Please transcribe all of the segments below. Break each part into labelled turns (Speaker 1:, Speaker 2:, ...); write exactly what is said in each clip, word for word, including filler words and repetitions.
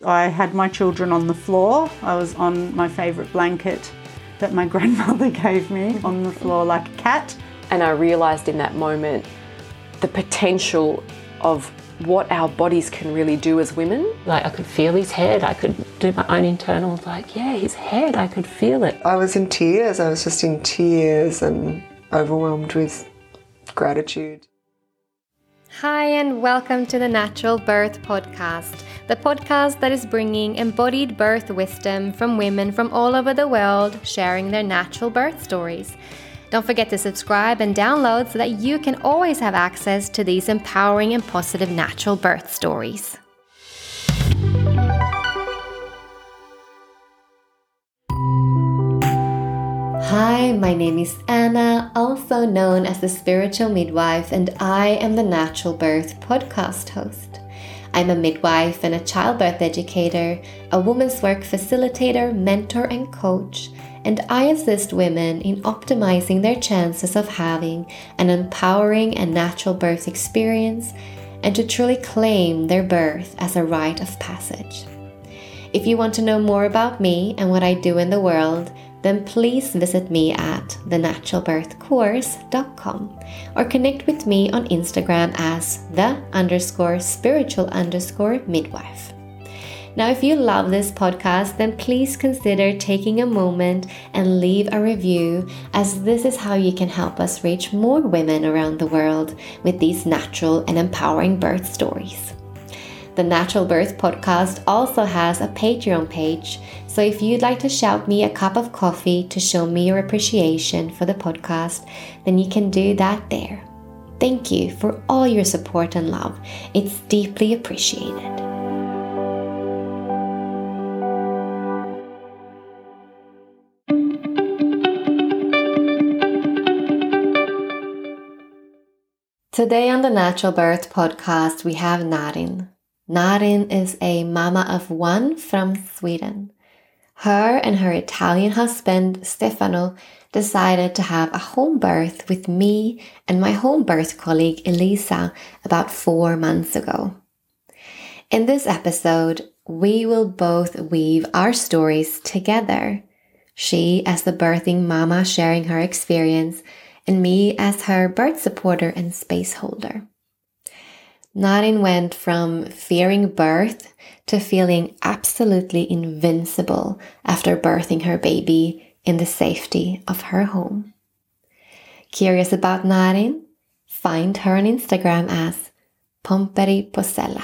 Speaker 1: I had my children on the floor. I was on my favourite blanket that my grandmother gave me on the floor like a cat.
Speaker 2: And I realised in that moment the potential of what our bodies can really do as women.
Speaker 3: Like I could feel his head, I could do my own internal, like, yeah, his head, I could feel it.
Speaker 4: I was in tears, I was just in tears and overwhelmed with gratitude.
Speaker 5: Hi and welcome to the Natural Birth Podcast, the podcast that is bringing embodied birth wisdom from women from all over the world sharing their natural birth stories. Don't forget to subscribe and download so that you can always have access to these empowering and positive natural birth stories. Hi, my name is Anna, also known as the Spiritual Midwife, and I am the Natural Birth Podcast host. I'm a midwife and a childbirth educator, a women's work facilitator, mentor, and coach, and I assist women in optimizing their chances of having an empowering and natural birth experience and to truly claim their birth as a rite of passage. If you want to know more about me and what I do in the world, then please visit me at the natural birth course dot com or connect with me on Instagram as the underscore spiritual underscore midwife. Now, if you love this podcast, then please consider taking a moment and leave a review, as this is how you can help us reach more women around the world with these natural and empowering birth stories. The Natural Birth Podcast also has a Patreon page, so if you'd like to shout me a cup of coffee to show me your appreciation for the podcast, then you can do that there. Thank you for all your support and love. It's deeply appreciated. Today on the Natural Birth Podcast, we have Narin. Narin is a mama of one from Sweden. Her and her Italian husband, Stefano, decided to have a home birth with me and my home birth colleague, Elisa, about four months ago. In this episode, we will both weave our stories together. She as the birthing mama sharing her experience, and me as her birth supporter and space holder. Narin went from fearing birth to feeling absolutely invincible after birthing her baby in the safety of her home. Curious about Narin? Find her on Instagram as Pomperi Posella.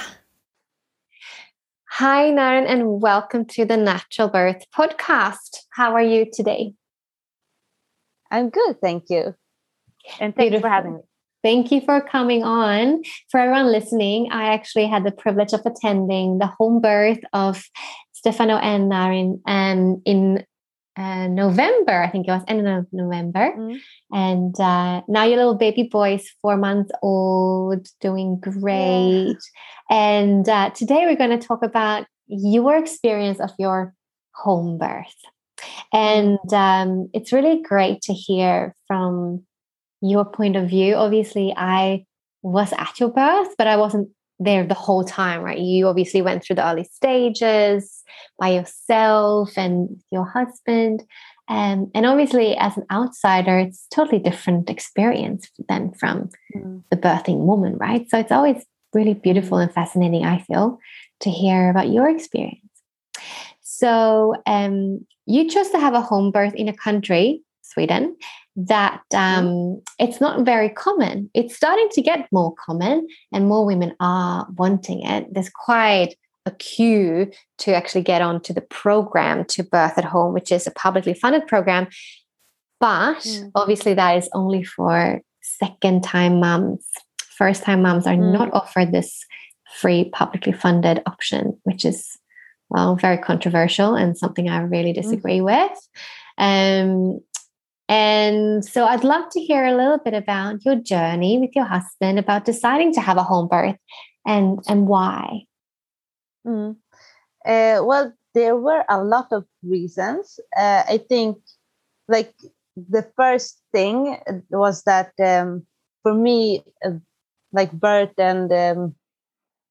Speaker 5: Hi Narin, and welcome to the Natural Birth Podcast. How are you today?
Speaker 6: I'm good, thank you. And thank you for having me.
Speaker 5: Thank you for coming on. For everyone listening, I actually had the privilege of attending the home birth of Stefano and Narin and in uh, November, I think it was end of November. Mm-hmm. And uh, now your little baby boy is four months old, doing great. Yeah. And uh, today we're going to talk about your experience of your home birth. And um, it's really great to hear from your point of view. Obviously, I was at your birth, but I wasn't there the whole time, right? You obviously went through the early stages by yourself and your husband. Um, and obviously, as an outsider, it's a totally different experience than from mm. the birthing woman, right? So it's always really beautiful and fascinating, I feel, to hear about your experience. So um, you chose to have a home birth in a country, Sweden, that um, it's not very common. It's starting to get more common and more women are wanting it. There's quite a queue to actually get onto the program to birth at home, which is a publicly funded program. But mm. obviously that is only for second time moms. First time moms are mm. not offered this free publicly funded option, which is, well, very controversial and something I really disagree mm. with. Um, And so I'd love to hear a little bit about your journey with your husband, about deciding to have a home birth and, and why.
Speaker 6: Mm. Uh, well, there were a lot of reasons. Uh, I think like the first thing was that um, for me, uh, like birth and um,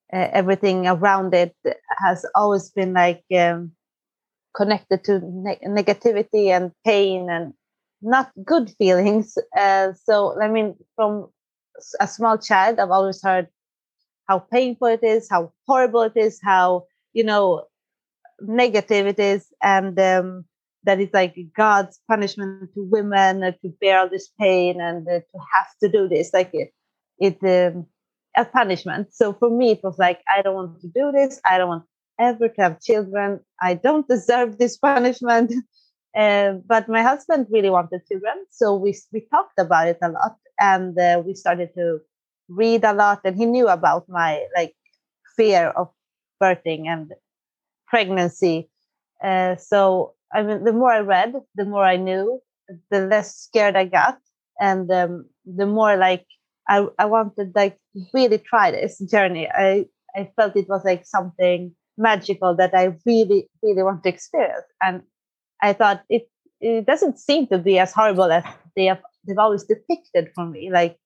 Speaker 6: uh, everything around it has always been like um, connected to ne- negativity and pain and not good feelings. Uh, so, I mean, from a small child, I've always heard how painful it is, how horrible it is, how, you know, negative it is, and um, that it's like God's punishment to women uh, to bear all this pain and uh, to have to do this, like it, it um, a punishment. So for me, it was like, I don't want to do this. I don't want ever to have children. I don't deserve this punishment. Uh, but my husband really wanted children, so we we talked about it a lot, and uh, we started to read a lot. And he knew about my like fear of birthing and pregnancy. Uh, so I mean, the more I read, the more I knew, the less scared I got, and um, the more like I I wanted like really try this journey. I I felt it was like something magical that I really really want to experience, and I thought it it doesn't seem to be as horrible as they have they've always depicted for me, like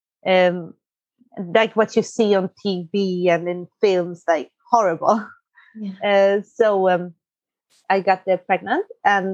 Speaker 6: um like what you see on T V and in films, like horrible.
Speaker 5: Yeah.
Speaker 6: Uh, so um, I got uh, pregnant, and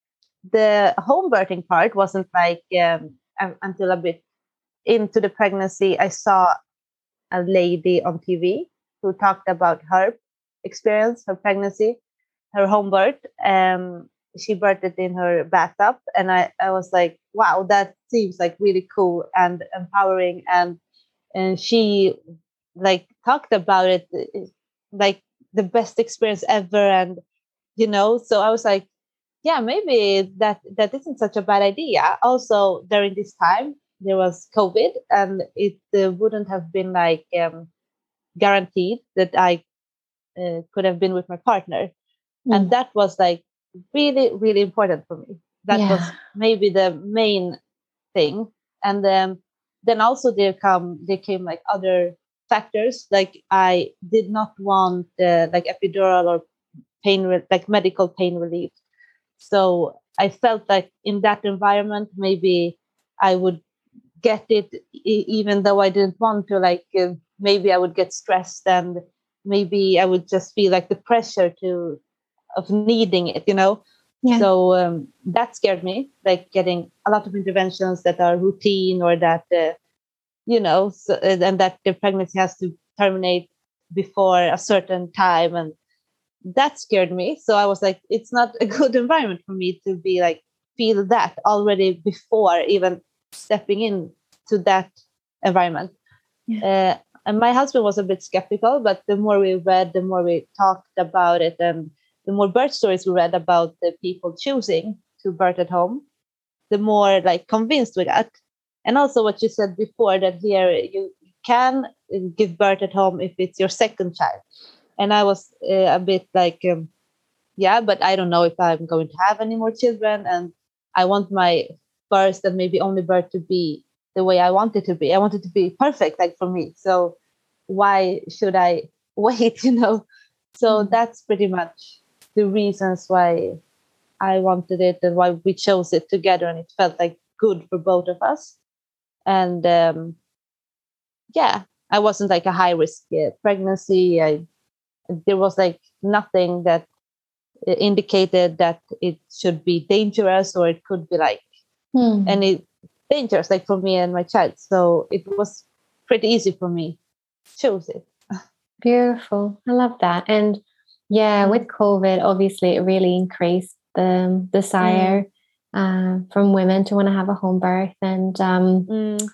Speaker 6: the home birthing part wasn't like um, um, until a bit into the pregnancy. I saw a lady on T V who talked about her experience, her pregnancy, her home birth. Um, she birthed it in her bathtub, and I, I was like, wow, that seems like really cool and empowering. And and she like talked about it like the best experience ever, and you know, so I was like, yeah, maybe that that isn't such a bad idea. Also, during this time there was COVID, and it uh, wouldn't have been like um, guaranteed that I uh, could have been with my partner,
Speaker 5: Mm.
Speaker 6: and that was like really really important for me. That
Speaker 5: Yeah.
Speaker 6: was maybe the main thing. And then then also there come there came like other factors, like I did not want uh, like epidural or pain re- like medical pain relief. So I felt like in that environment maybe I would get it e- even though I didn't want to, like uh, maybe I would get stressed, and maybe I would just feel like the pressure to of needing it, you know.
Speaker 5: Yeah.
Speaker 6: So um, that scared me, like getting a lot of interventions that are routine, or that uh, you know, so, and that the pregnancy has to terminate before a certain time, and that scared me. So I was like, it's not a good environment for me to be like feel that already before even stepping in to that environment.
Speaker 5: Yeah.
Speaker 6: Uh, and my husband was a bit skeptical, but the more we read, the more we talked about it, and the more birth stories we read about the people choosing to birth at home, the more like convinced we got. And also what you said before, that here you can give birth at home if it's your second child. And I was uh, a bit like, um, yeah, but I don't know if I'm going to have any more children. And I want my first and maybe only birth to be the way I want it to be. I want it to be perfect, like for me. So why should I wait, you know? So
Speaker 5: Mm.
Speaker 6: that's pretty much the reasons why I wanted it and why we chose it together. And it felt like good for both of us. And um, yeah, I wasn't like a high risk uh, pregnancy. I, there was like nothing that uh, indicated that it should be dangerous, or it could be like
Speaker 5: Mm.
Speaker 6: any dangerous, like for me and my child. So it was pretty easy for me to choose it.
Speaker 5: Beautiful. I love that. And yeah,
Speaker 6: Mm.
Speaker 5: with COVID, obviously, it really increased the desire uh, from women to want to have a home birth, and um,
Speaker 6: Mm.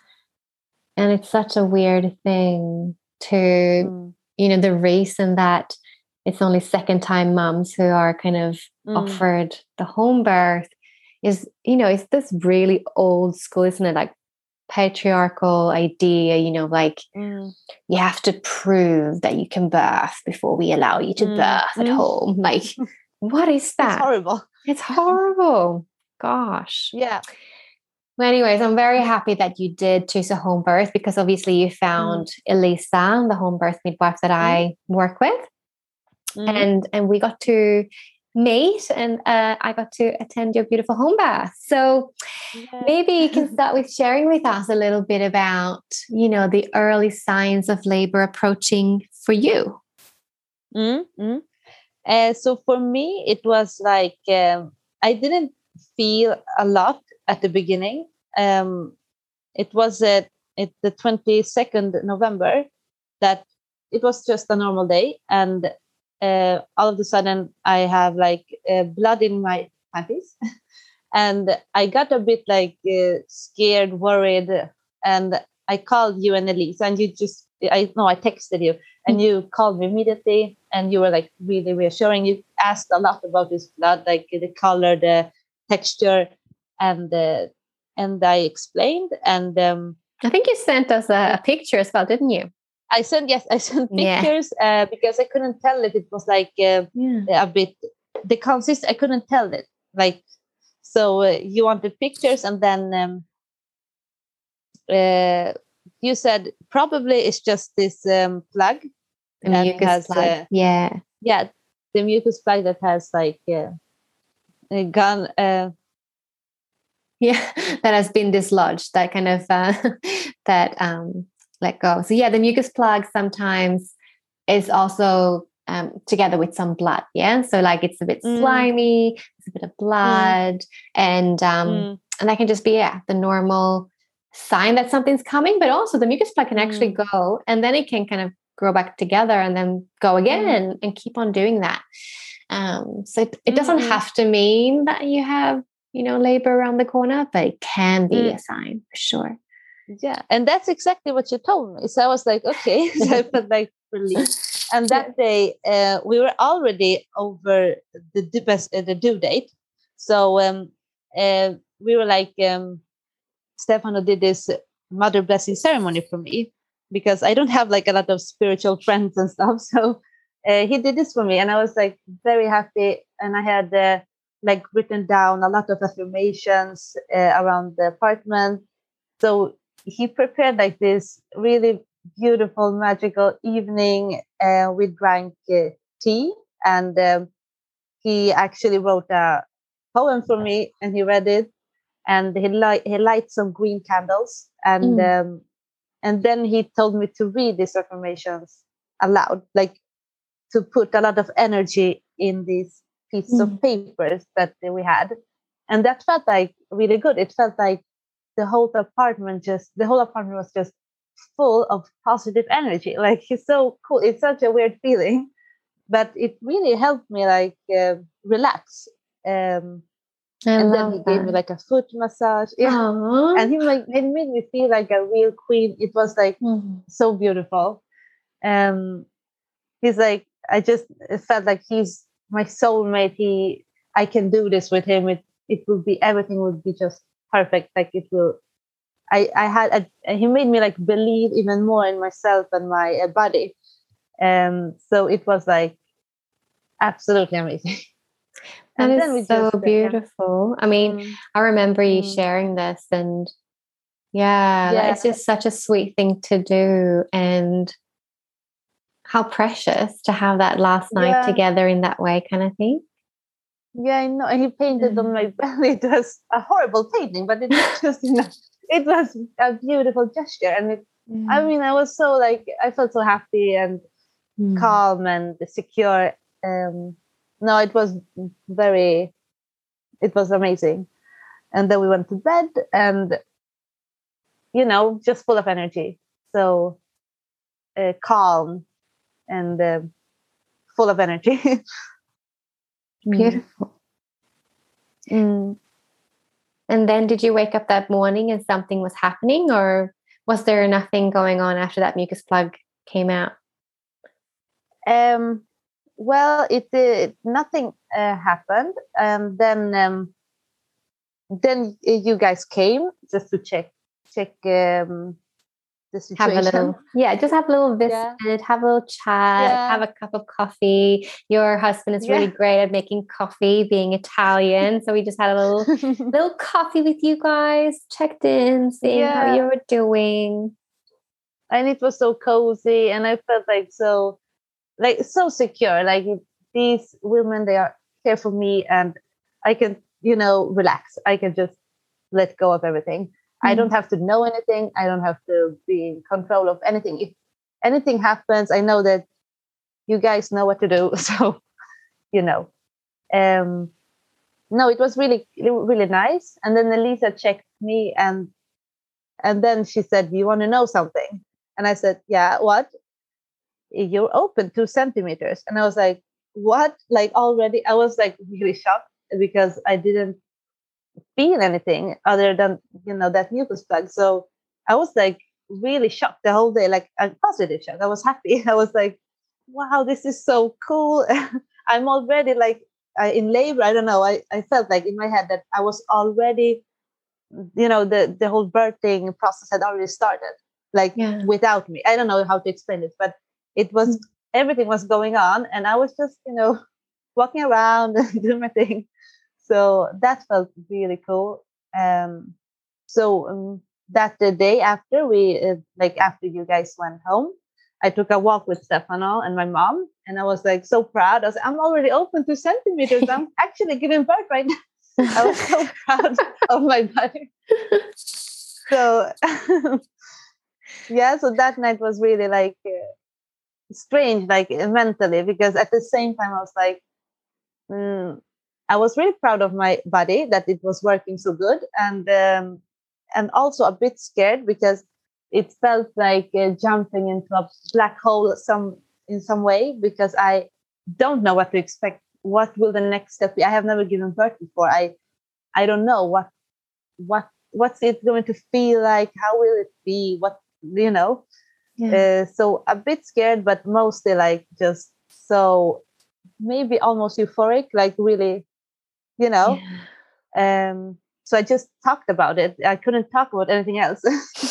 Speaker 5: and it's such a weird thing to,
Speaker 6: Mm.
Speaker 5: you know, the reason that it's only second time mums who are kind of
Speaker 6: Mm.
Speaker 5: offered the home birth is, you know, it's this really old school, isn't it? Like patriarchal idea, you know, like
Speaker 6: Mm.
Speaker 5: you have to prove that you can birth before we allow you to
Speaker 6: Mm.
Speaker 5: birth at
Speaker 6: Mm.
Speaker 5: home. Like, what is that?
Speaker 6: It's horrible.
Speaker 5: It's horrible. Gosh.
Speaker 6: Yeah.
Speaker 5: Well, anyways, I'm very happy that you did choose a home birth, because obviously you found Elisa, the home birth midwife that I work with.
Speaker 6: Mm.
Speaker 5: And and we got to mate, and uh, I got to attend your beautiful home bath. So
Speaker 6: Yeah.
Speaker 5: maybe you can start with sharing with us a little bit about, you know, the early signs of labor approaching for you.
Speaker 6: Mm-hmm. Uh, so for me, it was like um, I didn't feel a lot at the beginning. Um, it was at, at the twenty-second November that it was just a normal day, and uh, all of a sudden I have like uh, blood in my panties, and I got a bit like uh, scared, worried, and I called you and Elise, and you just I know I texted you, and you called me immediately, and you were like really reassuring. You asked a lot about this blood, like the color, the texture, and uh, and I explained, and um,
Speaker 5: I think you sent us a, a picture as well, didn't you?
Speaker 6: I sent yes, I sent
Speaker 5: Yeah.
Speaker 6: pictures uh, because I couldn't tell if it was like uh,
Speaker 5: Yeah.
Speaker 6: a bit the consist. I couldn't tell it like so. Uh, you wanted pictures, and then um, uh, you said probably it's just this um, plug
Speaker 5: The
Speaker 6: that
Speaker 5: mucus
Speaker 6: has
Speaker 5: plug.
Speaker 6: uh,
Speaker 5: Yeah.
Speaker 6: yeah the mucus plug that has like uh, a gun. Uh,
Speaker 5: Yeah, that has been dislodged, that kind of uh, that um, let go. So yeah, the mucus plug sometimes is also um, together with some blood. Yeah, so like it's a bit
Speaker 6: Mm.
Speaker 5: slimy, it's a bit of blood, and um,
Speaker 6: Mm.
Speaker 5: and that can just be yeah the normal sign that something's coming. But also the mucus plug can actually
Speaker 6: Mm.
Speaker 5: go, and then it can kind of grow back together, and then go again,
Speaker 6: Mm.
Speaker 5: and, and keep on doing that. Um, so it, it doesn't
Speaker 6: Mm-mm.
Speaker 5: have to mean that you have, you know, labor around the corner, but it can be
Speaker 6: Mm.
Speaker 5: a sign for sure.
Speaker 6: Yeah, and that's exactly what you told me. So I was like, okay, so I felt like relief. And that day, uh, we were already over the due, best, uh, the due date. So um, uh, we were like, um, Stefano did this mother blessing ceremony for me because I don't have like a lot of spiritual friends and stuff. So uh, he did this for me, and I was like very happy. And I had uh, like written down a lot of affirmations uh, around the apartment. So he prepared like this really beautiful, magical evening. Uh, we drank uh, tea, and um, he actually wrote a poem for me, and he read it, and he light he light some green candles, and
Speaker 5: Mm.
Speaker 6: um, and then he told me to read these affirmations aloud, like to put a lot of energy in these pieces
Speaker 5: Mm.
Speaker 6: of papers that we had, and that felt like really good. It felt like the whole apartment just the whole apartment was just full of positive energy. Like it's so cool. It's such a weird feeling, but it really helped me like uh, relax. Um,
Speaker 5: I
Speaker 6: and then
Speaker 5: love
Speaker 6: he
Speaker 5: that.
Speaker 6: gave me like a foot massage. Yeah,
Speaker 5: Aww.
Speaker 6: and he made, he made me feel like a real queen. It was like
Speaker 5: Mm.
Speaker 6: so beautiful. Um, he's like I just it felt like he's my soulmate. He I can do this with him. It it will be everything would be just perfect. Like it will. I I had a, he made me like believe even more in myself and my uh, body. Um, so it was like absolutely amazing.
Speaker 5: That
Speaker 6: And
Speaker 5: is
Speaker 6: then we
Speaker 5: so
Speaker 6: just, uh, yeah.
Speaker 5: beautiful. I mean,
Speaker 6: Mm.
Speaker 5: I remember you
Speaker 6: Mm.
Speaker 5: sharing this, and yeah, like,
Speaker 6: Yeah.
Speaker 5: it's just such a sweet thing to do, and how precious to have that last night
Speaker 6: Yeah.
Speaker 5: together in that way, kind of thing.
Speaker 6: Yeah, I know. And he painted on my belly. It was a horrible painting, but it was just, you know, it was a beautiful gesture. And it, I mean, I was so like, I felt so happy and
Speaker 5: Mm.
Speaker 6: calm and secure. Um, no, it was very, it was amazing. And then we went to bed and, you know, just full of energy. So uh, calm and uh, full of energy.
Speaker 5: Beautiful.
Speaker 6: Mm.
Speaker 5: And then did you wake up that morning and something was happening, or was there nothing going on after that mucus plug came out?
Speaker 6: Um, well, it, it nothing uh, happened, and then um, then you guys came just to check check um, the situation.
Speaker 5: Have a little, yeah, just have a little visit,
Speaker 6: Yeah.
Speaker 5: have a little chat,
Speaker 6: Yeah.
Speaker 5: have a cup of coffee. Your husband is really
Speaker 6: Yeah.
Speaker 5: great at making coffee, being Italian. So we just had a little little coffee with you guys, checked in, seeing how
Speaker 6: Yeah.
Speaker 5: you were doing.
Speaker 6: And it was so cozy, and I felt like so like so secure. Like it, these women, they are care for me, and I can, you know, relax. I can just let go of everything. Mm. I don't have to know anything. I don't have to be in control of anything. If anything happens, I know that you guys know what to do. So, you know, um, no, it was really, really nice. And then Elisa checked me, and and then she said, "You want to know something?" And I said, "Yeah, what?" "You're open two centimeters." And I was like, "What?" Like already, I was like really shocked because I didn't feel anything other than, you know, that mucus plug. So I was like really shocked the whole day, like a positive shock. I was happy. I was like, wow, this is so cool. I'm already like uh, in labor. I don't know. I, I felt like in my head that I was already, you know, the, the whole birthing process had already started, like
Speaker 5: Yeah.
Speaker 6: without me. I don't know how to explain it, but it was, mm. everything was going on. And I was just, you know, walking around and doing my thing. So that felt really cool. Um, so um, that the day after we, uh, like after you guys went home, I took a walk with Stefano and my mom, and I was like so proud. I was, I'm already open two centimeters. I'm actually giving birth right now. I was so proud of my body. So yeah, so that night was really like uh, strange, like mentally, because at the same time I was like, mm, I was really proud of my body that it was working so good, and um, and also a bit scared because it felt like uh, jumping into a black hole some in some way, because I don't know what to expect. What will the next step be? I have never given birth before. I I don't know what what what's it going to feel like. How will it be? What, you know? Yeah. Uh, so a bit scared, but mostly like just so maybe almost euphoric, like really. You know, yeah. um, so I just talked about it. I couldn't talk about anything else.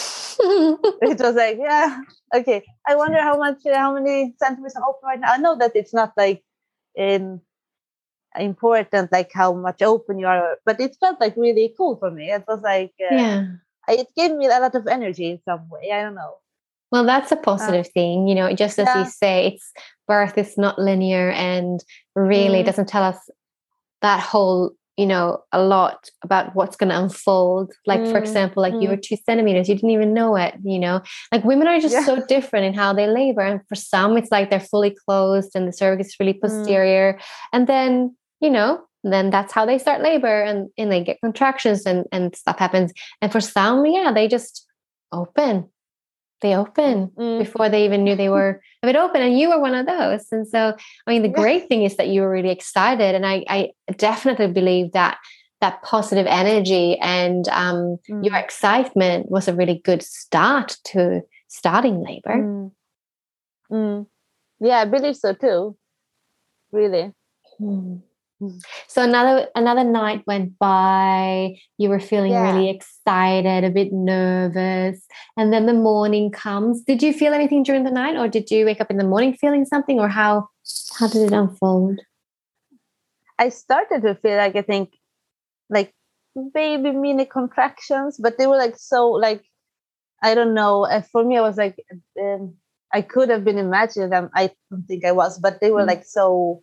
Speaker 6: It was like, yeah, okay. I wonder how much, uh, how many centimeters I'm open right now. I know that it's not like in important, like how much open you are, but it felt like really cool for me. It was like, uh, yeah, it gave me a lot of energy in some way. I don't know.
Speaker 5: Well, that's a positive uh, thing, you know. Just as yeah. you say, it's birth is not linear, and really mm. doesn't tell us that whole, you know, a lot about what's going to unfold. Like, mm, for example, like mm. you were two centimeters, you didn't even know it, you know, like women are just yeah. so different in how they labor. And for some, it's like they're fully closed and the cervix is really posterior. Mm. And then, you know, then that's how they start labor, and, and they get contractions and, and stuff happens. And for some, yeah, they just open. They open mm. before they even knew they were a bit open, and you were one of those. And so, I mean, the yeah. great thing is that you were really excited, and I, I definitely believe that that positive energy and um, mm. your excitement was a really good start to starting labor.
Speaker 6: Mm. Mm. Yeah, I believe so too. Really.
Speaker 5: Mm. So another another night went by, you were feeling yeah. really excited, a bit nervous, and then the morning comes. Did you feel anything during the night, or did you wake up in the morning feeling something, or how how did it unfold?
Speaker 6: I started to feel like, I think, like baby mini contractions, but they were like so like, I don't know. For me, I was like, um, I could have been imagining them. I don't think I was, but they were mm. like so.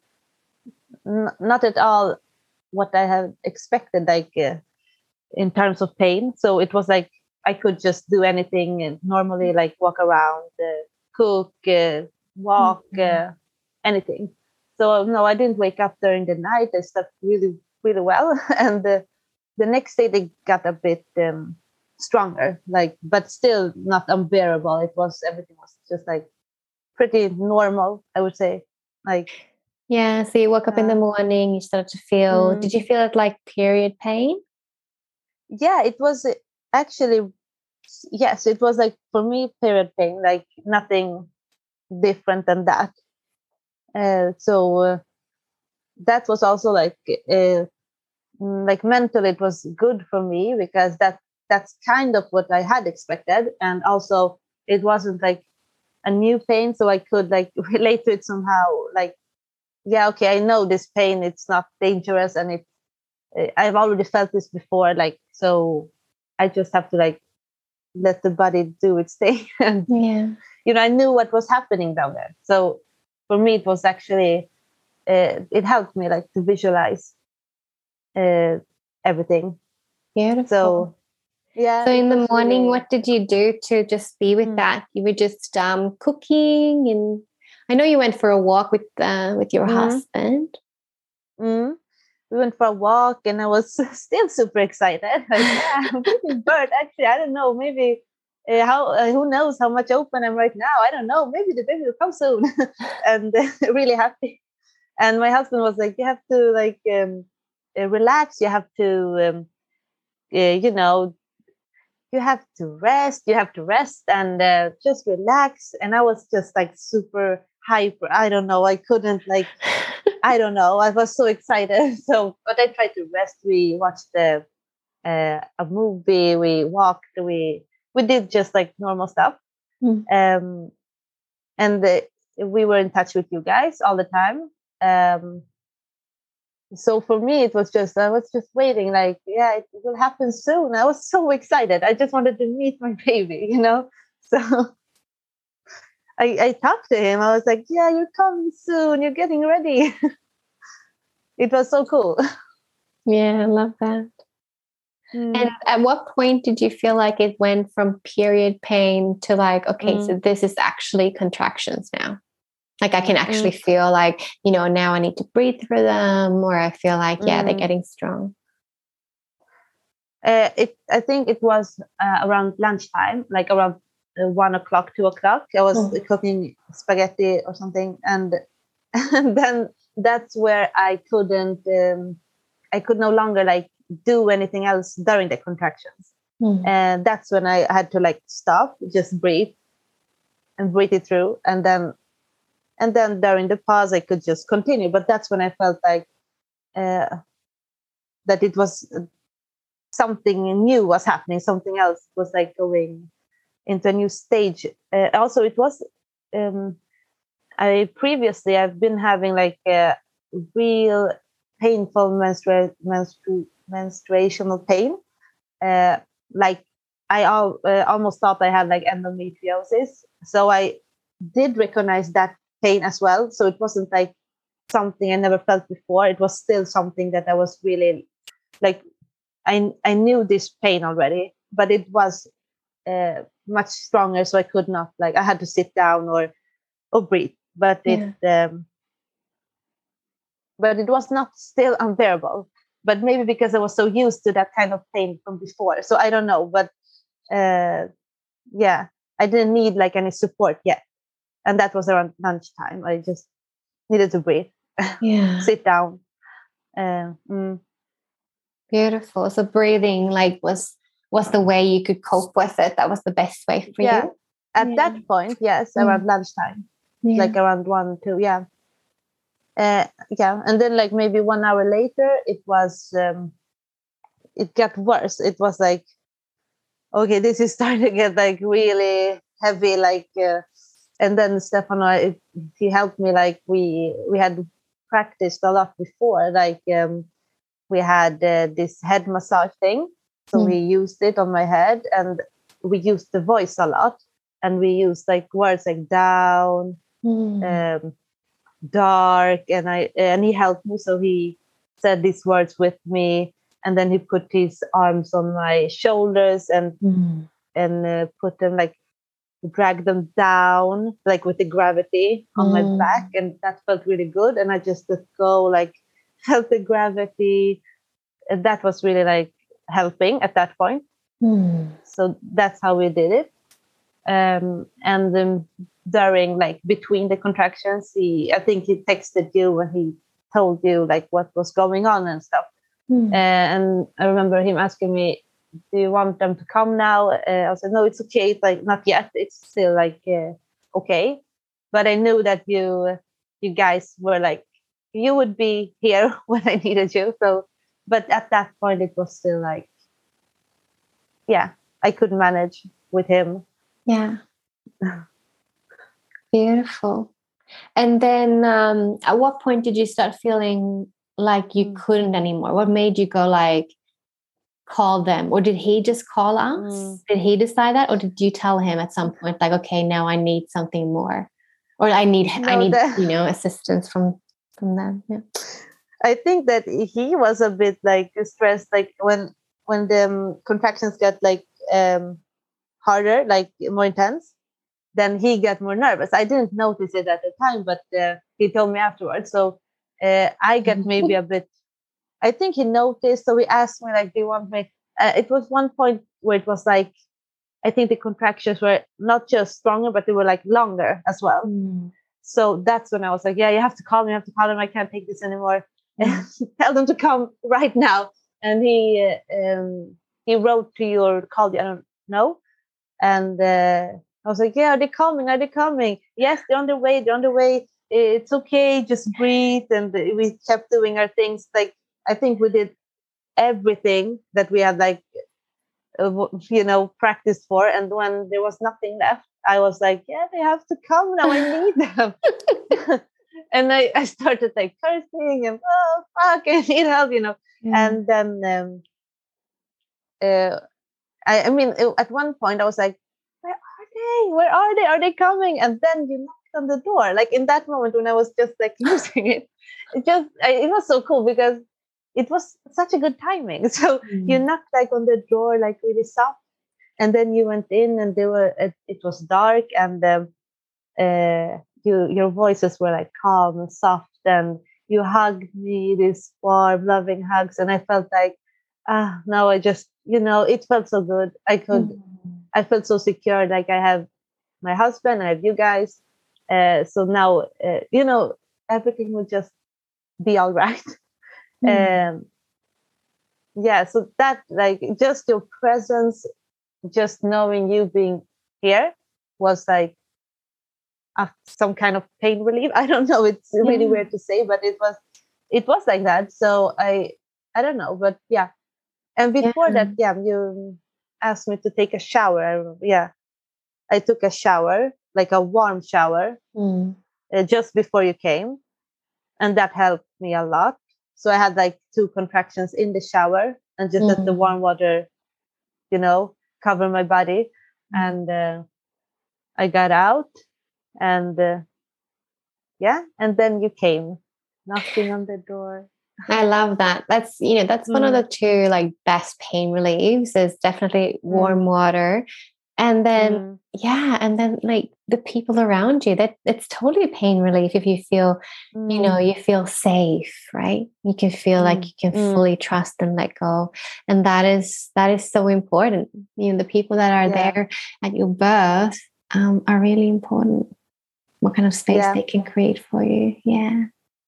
Speaker 6: Not at all what I had expected, like uh, in terms of pain. So it was like I could just do anything and normally, like walk around, uh, cook, uh, walk, mm-hmm. uh, anything. So no, I didn't wake up during the night. I slept really, really well, and uh, the next day they got a bit um, stronger, like, but still not unbearable. It was everything was just like pretty normal, I would say, like.
Speaker 5: Yeah, so you woke up uh, in the morning, you started to feel, mm, did you feel it like period pain?
Speaker 6: Yeah, it was actually, yes, it was like, for me, period pain, like nothing different than that. Uh, so uh, that was also like, uh, like mentally, it was good for me, because that that's kind of what I had expected. And also it wasn't like a new pain, so I could like relate to it somehow, like, yeah, okay, I know this pain, it's not dangerous, and it I've already felt this before, like, so I just have to like let the body do its thing. And
Speaker 5: yeah,
Speaker 6: you know, I knew what was happening down there. So for me, it was actually uh, it helped me like to visualize uh, everything.
Speaker 5: Beautiful.
Speaker 6: So yeah.
Speaker 5: So in the
Speaker 6: was
Speaker 5: morning,
Speaker 6: really-
Speaker 5: what did you do to just be with
Speaker 6: Mm.
Speaker 5: that? You were just um, cooking, and I know you went for a walk with uh, with your
Speaker 6: Mm.
Speaker 5: husband.
Speaker 6: Mm. We went for a walk, and I was still super excited. Like, yeah, this bird. Actually, I don't know. Maybe uh, how uh, who knows how much open I'm right now. I don't know. Maybe the baby will come soon, and uh, really happy. And my husband was like, "You have to like um, uh, relax. You have to, um, uh, you know, you have to rest. You have to rest and uh, just relax." And I was just like super hyper. I don't know. I couldn't like. I don't know. I was so excited. So, but I tried to rest. We watched the, uh, a movie. We walked. We we did just like normal stuff.
Speaker 5: Mm.
Speaker 6: Um, and the, we were in touch with you guys all the time. Um, so for me, it was just I was just waiting. Like, yeah, it will happen soon. I was so excited. I just wanted to meet my baby. You know, so. I, I talked to him. I was like, yeah, you're coming soon. You're getting ready. It was so cool.
Speaker 5: Yeah, I love that.
Speaker 6: Mm.
Speaker 5: And at what point did you feel like it went from period pain to like, okay,
Speaker 6: Mm.
Speaker 5: so this is actually contractions now? Like I can actually mm. feel like, you know, now I need to breathe for them, or I feel like, yeah, mm. they're getting strong.
Speaker 6: Uh, it. I think it was uh, around lunchtime, like around uh, one o'clock, two o'clock. I was mm. cooking spaghetti or something, and and then that's where I couldn't. Um, I could no longer like do anything else during the contractions, mm. and that's when I had to like stop, just breathe, and breathe it through, and then and then during the pause I could just continue. But that's when I felt like uh, that it was. Something new was happening. Something else was like going into a new stage. Uh, also, it was. Um, I previously I've been having like a real painful menstrua- menstru- menstruational pain. Uh, like I al- uh, almost thought I had like endometriosis. So I did recognize that pain as well. So it wasn't like something I never felt before. It was still something that I was really like. I I knew this pain already, but it was uh, much stronger. So I could not like I had to sit down or or breathe. But it yeah. um, but it was not still unbearable. But maybe because I was so used to that kind of pain from before, so I don't know. But uh, yeah, I didn't need like any support yet, and that was around lunchtime. I just needed to breathe,
Speaker 5: yeah,
Speaker 6: sit down. Uh, mm.
Speaker 5: Beautiful. So breathing like was was the way you could cope with it. That was the best way for
Speaker 6: yeah.
Speaker 5: you.
Speaker 6: At
Speaker 5: yeah.
Speaker 6: that point, yes, around mm. lunchtime, yeah. like around one, two, yeah, uh, yeah. And then like maybe one hour later, it was um, it got worse. It was like, okay, this is starting to get like really heavy. Like, uh, and then Stefano, it, he helped me. Like we we had practiced a lot before, like. Um, We had uh, this head massage thing. So mm. we used it on my head, and we used the voice a lot. And we used like words like down, mm. um, dark. And I and he helped me. So he said these words with me. And then he put his arms on my shoulders and mm. and uh, put them like, drag them down, like with the gravity on mm. my back. And that felt really good. And I just let go, like, felt the gravity. That was really like helping at that point. Mm. So that's how we did it. Um, and then during like between the contractions, he I think he texted you when he told you like what was going on and stuff. Mm. Uh, and I remember him asking me, "Do you want them to come now?" Uh, I said, "No, it's okay. It's like not yet. It's still like uh, okay." But I knew that you you guys were like. You would be here when I needed you. So, but at that point, it was still like, yeah, I could manage with him.
Speaker 5: Yeah. Beautiful. And then um, at what point did you start feeling like you mm. couldn't anymore? What made you go like, call them? Or did he just call us? Mm. Did he decide that? Or did you tell him at some point, like, okay, now I need something more? Or I need, no, I need, the- you know, assistance from from them? Yeah.
Speaker 6: I think that he was a bit like stressed, like when when the um, contractions got like um, harder, like more intense. Then he got more nervous. I didn't notice it at the time, but uh, he told me afterwards. So uh, I get maybe a bit. I think he noticed. So he asked me like, "Do you want me?" Uh, it was one point where it was like, I think the contractions were not just stronger, but they were like longer as well.
Speaker 5: Mm.
Speaker 6: So that's when I was like, "Yeah, you have to call me. You have to call him. I can't take this anymore. Tell them to come right now." And he uh, um, he wrote to you or called you. I don't know. And uh, I was like, "Yeah, are they coming? Are they coming? Yes, they're on their way. They're on their way. It's okay. Just breathe." And we kept doing our things. Like, I think we did everything that we had, like, uh, you know, practiced for. And when there was nothing left, I was like, "Yeah, they have to come now. I need them." And I, I started like cursing and, "Oh, fuck, I need help," you know.
Speaker 5: Yeah.
Speaker 6: And then um, uh, I, I mean, it, at one point I was like, "Where are they? Where are they? Are they coming?" And then you knocked on the door. Like in that moment when I was just like losing it, it just, I, it was so cool because it was such a good timing. So
Speaker 5: Mm.
Speaker 6: you knocked like on the door, like really soft. And then you went in and they were, it, it was dark and um, uh, you, your voices were like calm and soft. And you hugged me, these warm, loving hugs. And I felt like, ah, now I just, you know, it felt so good. I could,
Speaker 5: Mm.
Speaker 6: I felt so secure. Like I have my husband, I have you guys. Uh, so now, uh, you know, everything will just be all right.
Speaker 5: Mm.
Speaker 6: Um, yeah, so that, like, just your presence, just knowing you being here was like uh, some kind of pain relief. I don't know. It's really
Speaker 5: Yeah.
Speaker 6: weird to say, but it was, it was like that. So I, I don't know, but yeah. And before
Speaker 5: Yeah.
Speaker 6: that, yeah, you asked me to take a shower. Yeah, I took a shower, like a warm shower,
Speaker 5: Mm.
Speaker 6: uh, just before you came, and that helped me a lot. So I had like two contractions in the shower, and just let the
Speaker 5: Mm.
Speaker 6: warm water, you know, cover my body.
Speaker 5: Mm.
Speaker 6: And uh, I got out, and uh, yeah, and then you came knocking on the door.
Speaker 5: I love that. That's, you know, that's one of the
Speaker 6: Mm,
Speaker 5: two like best pain reliefs is definitely warm
Speaker 6: mm,
Speaker 5: water. And then,
Speaker 6: mm,
Speaker 5: yeah, and then like the people around you, that it's totally a pain relief if you feel, you know,
Speaker 6: mm,
Speaker 5: you feel safe, right? You can feel like
Speaker 6: mm,
Speaker 5: you can
Speaker 6: mm.
Speaker 5: fully trust and let go. And that is, that is so important. You know, the people that are
Speaker 6: Yeah,
Speaker 5: there at your birth um, are really important. What kind of space
Speaker 6: yeah,
Speaker 5: they can create for you. Yeah.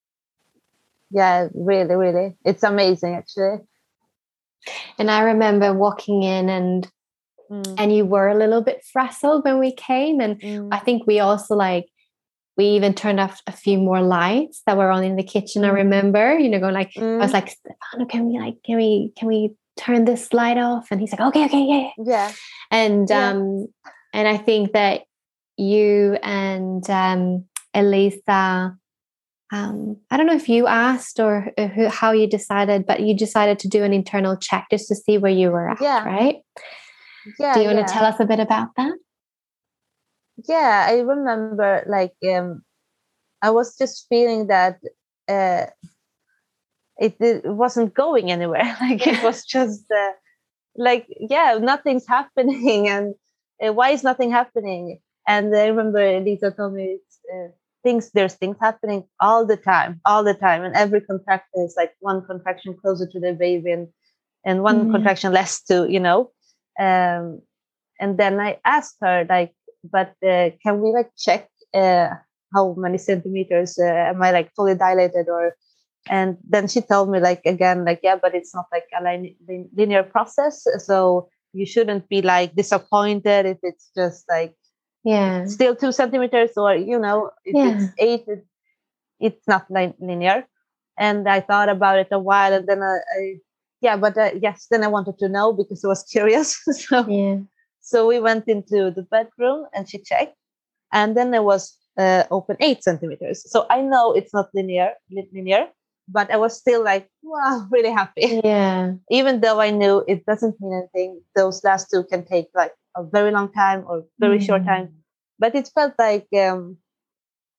Speaker 6: yeah, really, really. It's amazing, actually.
Speaker 5: And I remember walking in and
Speaker 6: Mm,
Speaker 5: and you were a little bit frazzled when we came. And
Speaker 6: mm,
Speaker 5: I think we also like we even turned off a few more lights that were on in the kitchen. I
Speaker 6: mm,
Speaker 5: remember, you know, going like I was
Speaker 6: mm.
Speaker 5: like, Stefano, can we like can we can we turn this light off? And he's like, okay, okay, yeah.
Speaker 6: Yeah,
Speaker 5: And
Speaker 6: yeah,
Speaker 5: um and I think that you and um Elisa, um, I don't know if you asked or uh, who, how you decided, but you decided to do an internal check just to see where you were at,
Speaker 6: yeah,
Speaker 5: right? Do
Speaker 6: yeah,
Speaker 5: you want to
Speaker 6: yeah.
Speaker 5: tell us a bit about that?
Speaker 6: Yeah, I remember like um, I was just feeling that uh, it, it wasn't going anywhere. Like it was just uh, like, yeah, nothing's happening, and uh, why is nothing happening? And I remember Lisa told me it's, uh, things. There's things happening all the time, all the time, and every contraction is like one contraction closer to the baby, and and one
Speaker 5: Mm.
Speaker 6: contraction less to, you know. Um, and then I asked her like, but uh, can we like check uh, how many centimeters uh, am I like fully dilated, or? And then she told me like again like, yeah, but it's not like a line, linear process, so you shouldn't be like disappointed if it's just like
Speaker 5: Yeah.
Speaker 6: still two centimeters, or you know, if
Speaker 5: Yeah.
Speaker 6: it's eight, it, it's not li- linear. And I thought about it a while, and then I, I yeah, but uh, yes, then I wanted to know because I was curious. so
Speaker 5: Yeah.
Speaker 6: so we went into the bedroom and she checked, and then it was uh, open eight centimeters. So I know it's not linear, li- linear, but I was still like, wow, really happy.
Speaker 5: Yeah.
Speaker 6: Even though I knew it doesn't mean anything. Those last two can take like a very long time or very short time.
Speaker 5: Mm.
Speaker 6: But it felt like um,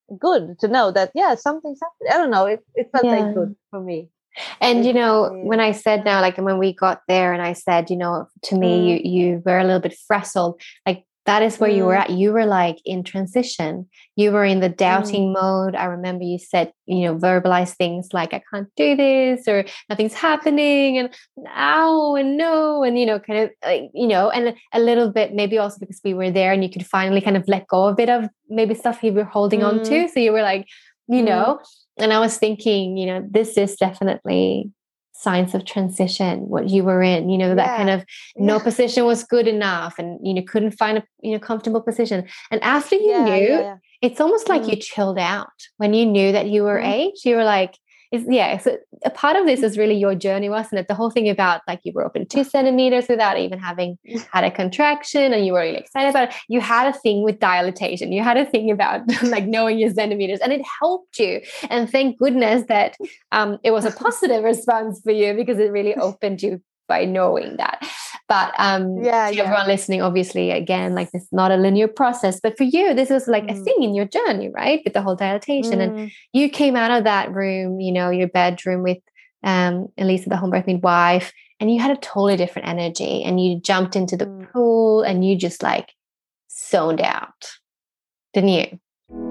Speaker 6: good to know that, yeah, something's happening. I don't know. It, it felt
Speaker 5: Yeah.
Speaker 6: like good for me.
Speaker 5: And, you know,
Speaker 6: Yeah.
Speaker 5: when I said now, like when we got there and I said, you know, to me,
Speaker 6: Mm.
Speaker 5: you, you were a little bit frazzled, like that is where you were
Speaker 6: Mm.
Speaker 5: at. You were like in transition. You were in the doubting mode. I remember you said, you know, verbalize things like, I can't do this, or nothing's happening, and ow, and no, and, you know, kind of, like, you know, and a little bit, maybe also because we were there and you could finally kind of let go a bit of maybe stuff you were holding on to. So you were like, you
Speaker 6: Mm.
Speaker 5: know, and I was thinking, you know, this is definitely signs of transition, what you were in, you know, that
Speaker 6: Yeah.
Speaker 5: kind of no
Speaker 6: Yeah.
Speaker 5: position was good enough, and, you know, couldn't find a, you know, comfortable position. And after you
Speaker 6: Yeah,
Speaker 5: knew,
Speaker 6: yeah, yeah.
Speaker 5: it's almost like
Speaker 6: Mm.
Speaker 5: you chilled out when you knew that you were
Speaker 6: Mm.
Speaker 5: eight. You were like, it's, yeah. So a part of this is really your journey, wasn't it? The whole thing about like you were open two centimeters without even having had a contraction, and you were really excited about it. You had a thing with dilatation. You had a thing about like knowing your centimeters, and it helped you. And thank goodness that um, it was a positive response for you, because it really opened you by knowing that. But um,
Speaker 6: Yeah,
Speaker 5: to
Speaker 6: yeah.
Speaker 5: everyone listening, obviously, again, like this is not a linear process, but for you, this was like a
Speaker 6: Mm.
Speaker 5: thing in your journey, right? With the whole dilatation. And
Speaker 6: Mm.
Speaker 5: you came out of that room, you know, your bedroom with um, Elisa, the home birth midwife, and you had a totally different energy, and you jumped into the
Speaker 6: Mm.
Speaker 5: pool and you just like zoned out, didn't you?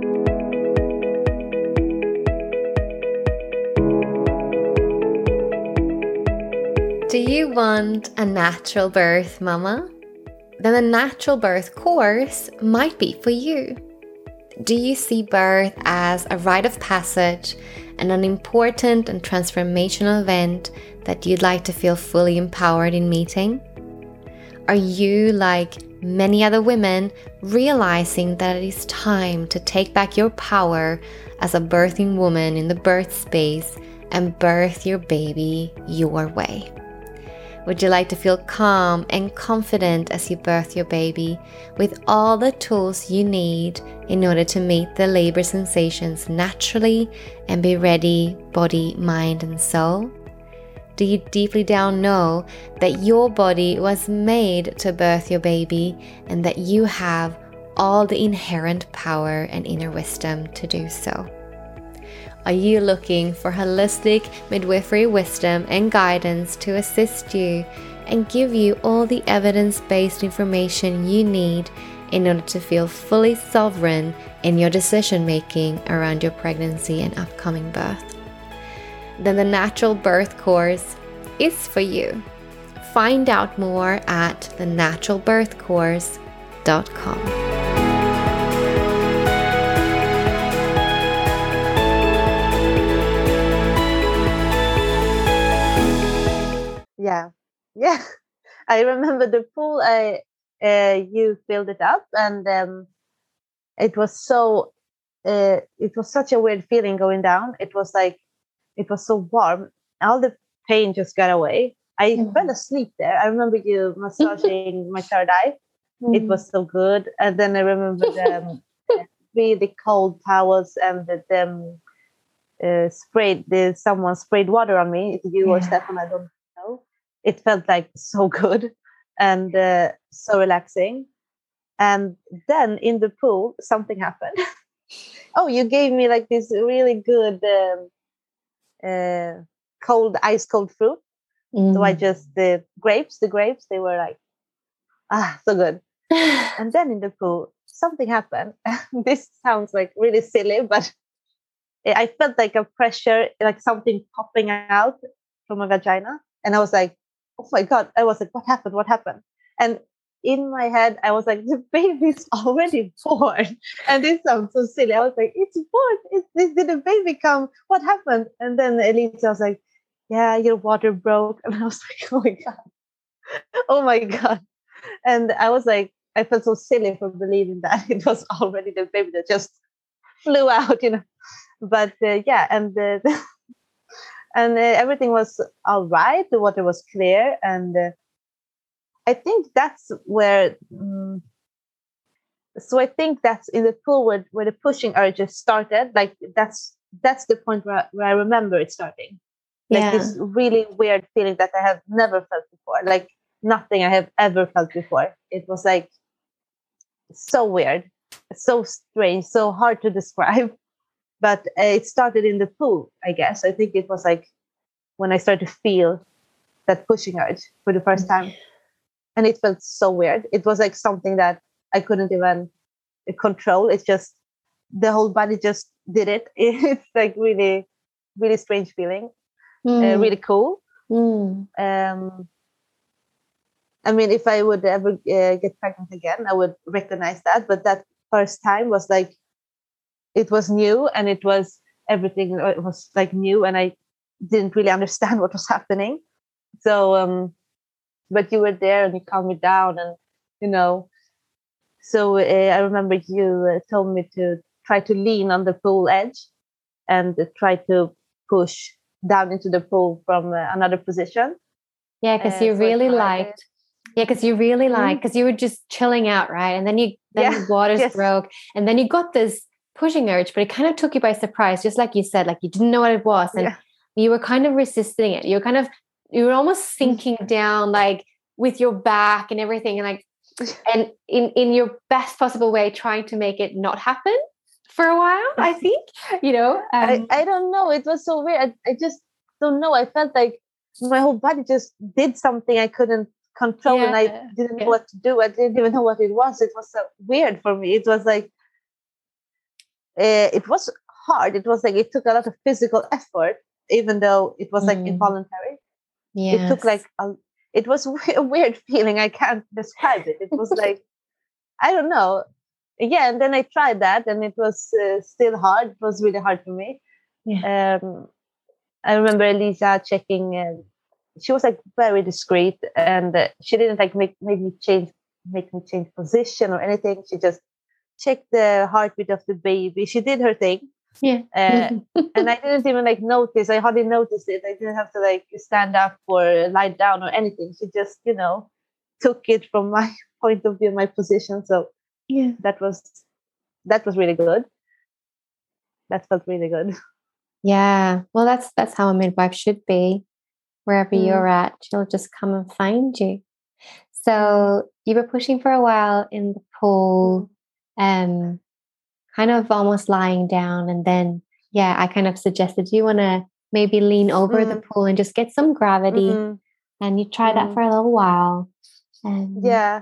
Speaker 5: Do you want a natural birth, mama? Then the natural birth course might be for you. Do you see birth as a rite of passage and an important and transformational event that you'd like to feel fully empowered in meeting? Are you, like many other women, realizing that it is time to take back your power as a birthing woman in the birth space and birth your baby your way? Would you like to feel calm and confident as you birth your baby with all the tools you need in order to meet the labor sensations naturally and be ready, body, mind, and soul? Do you deeply down know that your body was made to birth your baby and that you have all the inherent power and inner wisdom to do so? Are you looking for holistic midwifery wisdom and guidance to assist you and give you all the evidence-based information you need in order to feel fully sovereign in your decision-making around your pregnancy and upcoming birth? Then the Natural Birth course is for you. Find out more at the natural birth course dot com.
Speaker 6: Yeah, yeah. I remember the pool. I uh, you filled it up, and um, it was so. Uh, it was such a weird feeling going down. It was like it was so warm. All the pain just got away. I
Speaker 5: Mhm.
Speaker 6: fell asleep there. I remember you massaging my third eye. It was so good. And then I remember the really cold towels and the, them uh, sprayed. The, someone sprayed water on me. If you or
Speaker 5: Yeah.
Speaker 6: Stefan, I don't know. It felt like so good and uh, so relaxing. And then in the pool, something happened. Oh, you gave me like this really good um, uh, cold, ice cold fruit. So I just the grapes, the grapes, they were like, ah, so good. And then in the pool, something happened. This sounds like really silly, but I felt like a pressure, like something popping out from my vagina. And I was like, oh my God. I was like, what happened? What happened? And in my head, I was like, the baby's already born. And this sounds so silly. I was like, it's born. It's, it, did the baby come? What happened? And then Elisa was like, yeah, your water broke. And I was like, oh my God. Oh my God. And I was like, I felt so silly for believing that it was already the baby that just flew out, you know. But uh, yeah, and uh, and uh, everything was all right. The water was clear, and uh, I think that's where. Um, so I think that's in the pool where, where the pushing urges started. Like that's that's the point where, where I remember it starting. Like
Speaker 5: Yeah.
Speaker 6: this really weird feeling that I have never felt before. Like nothing I have ever felt before. It was like so weird, so strange, so hard to describe. but uh, it started in the pool, I guess. I think it was like when I started to feel that pushing urge for the first time. And it felt so weird. It was like something that I couldn't even control. It's just, the whole body just did it. It's like really, really strange feeling. Mm. Uh, really cool.
Speaker 5: Mm.
Speaker 6: Um, I mean, if I would ever uh, get pregnant again, I would recognize that. But that first time was like, it was new, and it was everything. It was like new, and I didn't really understand what was happening. So, um, but you were there and you calmed me down, and you know. So uh, I remember you uh, told me to try to lean on the pool edge and uh, try to push down into the pool from uh, another position.
Speaker 5: Yeah, because
Speaker 6: uh,
Speaker 5: you
Speaker 6: so
Speaker 5: really liked. Yeah, because you really liked, because you were just chilling out, right? And then you then
Speaker 6: yeah.
Speaker 5: the waters
Speaker 6: yes.
Speaker 5: broke, and then you got this pushing urge, but it kind of took you by surprise, just like you said, like you didn't know what it was, and
Speaker 6: yeah.
Speaker 5: you were kind of resisting it. You were kind of, you were almost sinking down, like with your back and everything, and like, and in in your best possible way, trying to make it not happen for a while. I think, you know, um,
Speaker 6: I I don't know. It was so weird. I, I just don't know. I felt like my whole body just did something I couldn't control,
Speaker 5: yeah,
Speaker 6: and I didn't
Speaker 5: yeah.
Speaker 6: know what to do. I didn't even know what it was. It was so weird for me. It was like, uh, it was hard. It was like, it took a lot of physical effort, even though it was like mm. involuntary.
Speaker 5: Yes.
Speaker 6: It took like, a, it was a weird feeling. I can't describe it. It was like, I don't know. Yeah. And then I tried that, and it was uh, still hard. It was really hard for me.
Speaker 5: Yeah.
Speaker 6: Um, I remember Elisa checking, and she was like very discreet, and uh, she didn't like make, make me change, make me change position or anything. She just checked the heartbeat of the baby. She did her thing.
Speaker 5: Yeah.
Speaker 6: Uh, and I didn't even like notice. I hardly noticed it. I didn't have to like stand up or lie down or anything. She just, you know, took it from my point of view, my position. So
Speaker 5: yeah,
Speaker 6: that was that was really good. That felt really good.
Speaker 5: Yeah. Well, that's that's how a midwife should be. Wherever mm. you're at, she'll just come and find you. So you were pushing for a while in the pool, and um, kind of almost lying down, and then yeah, I kind of suggested you want to maybe lean over mm. the pool and just get some gravity, mm. and you try mm. that for a little while. And
Speaker 6: yeah,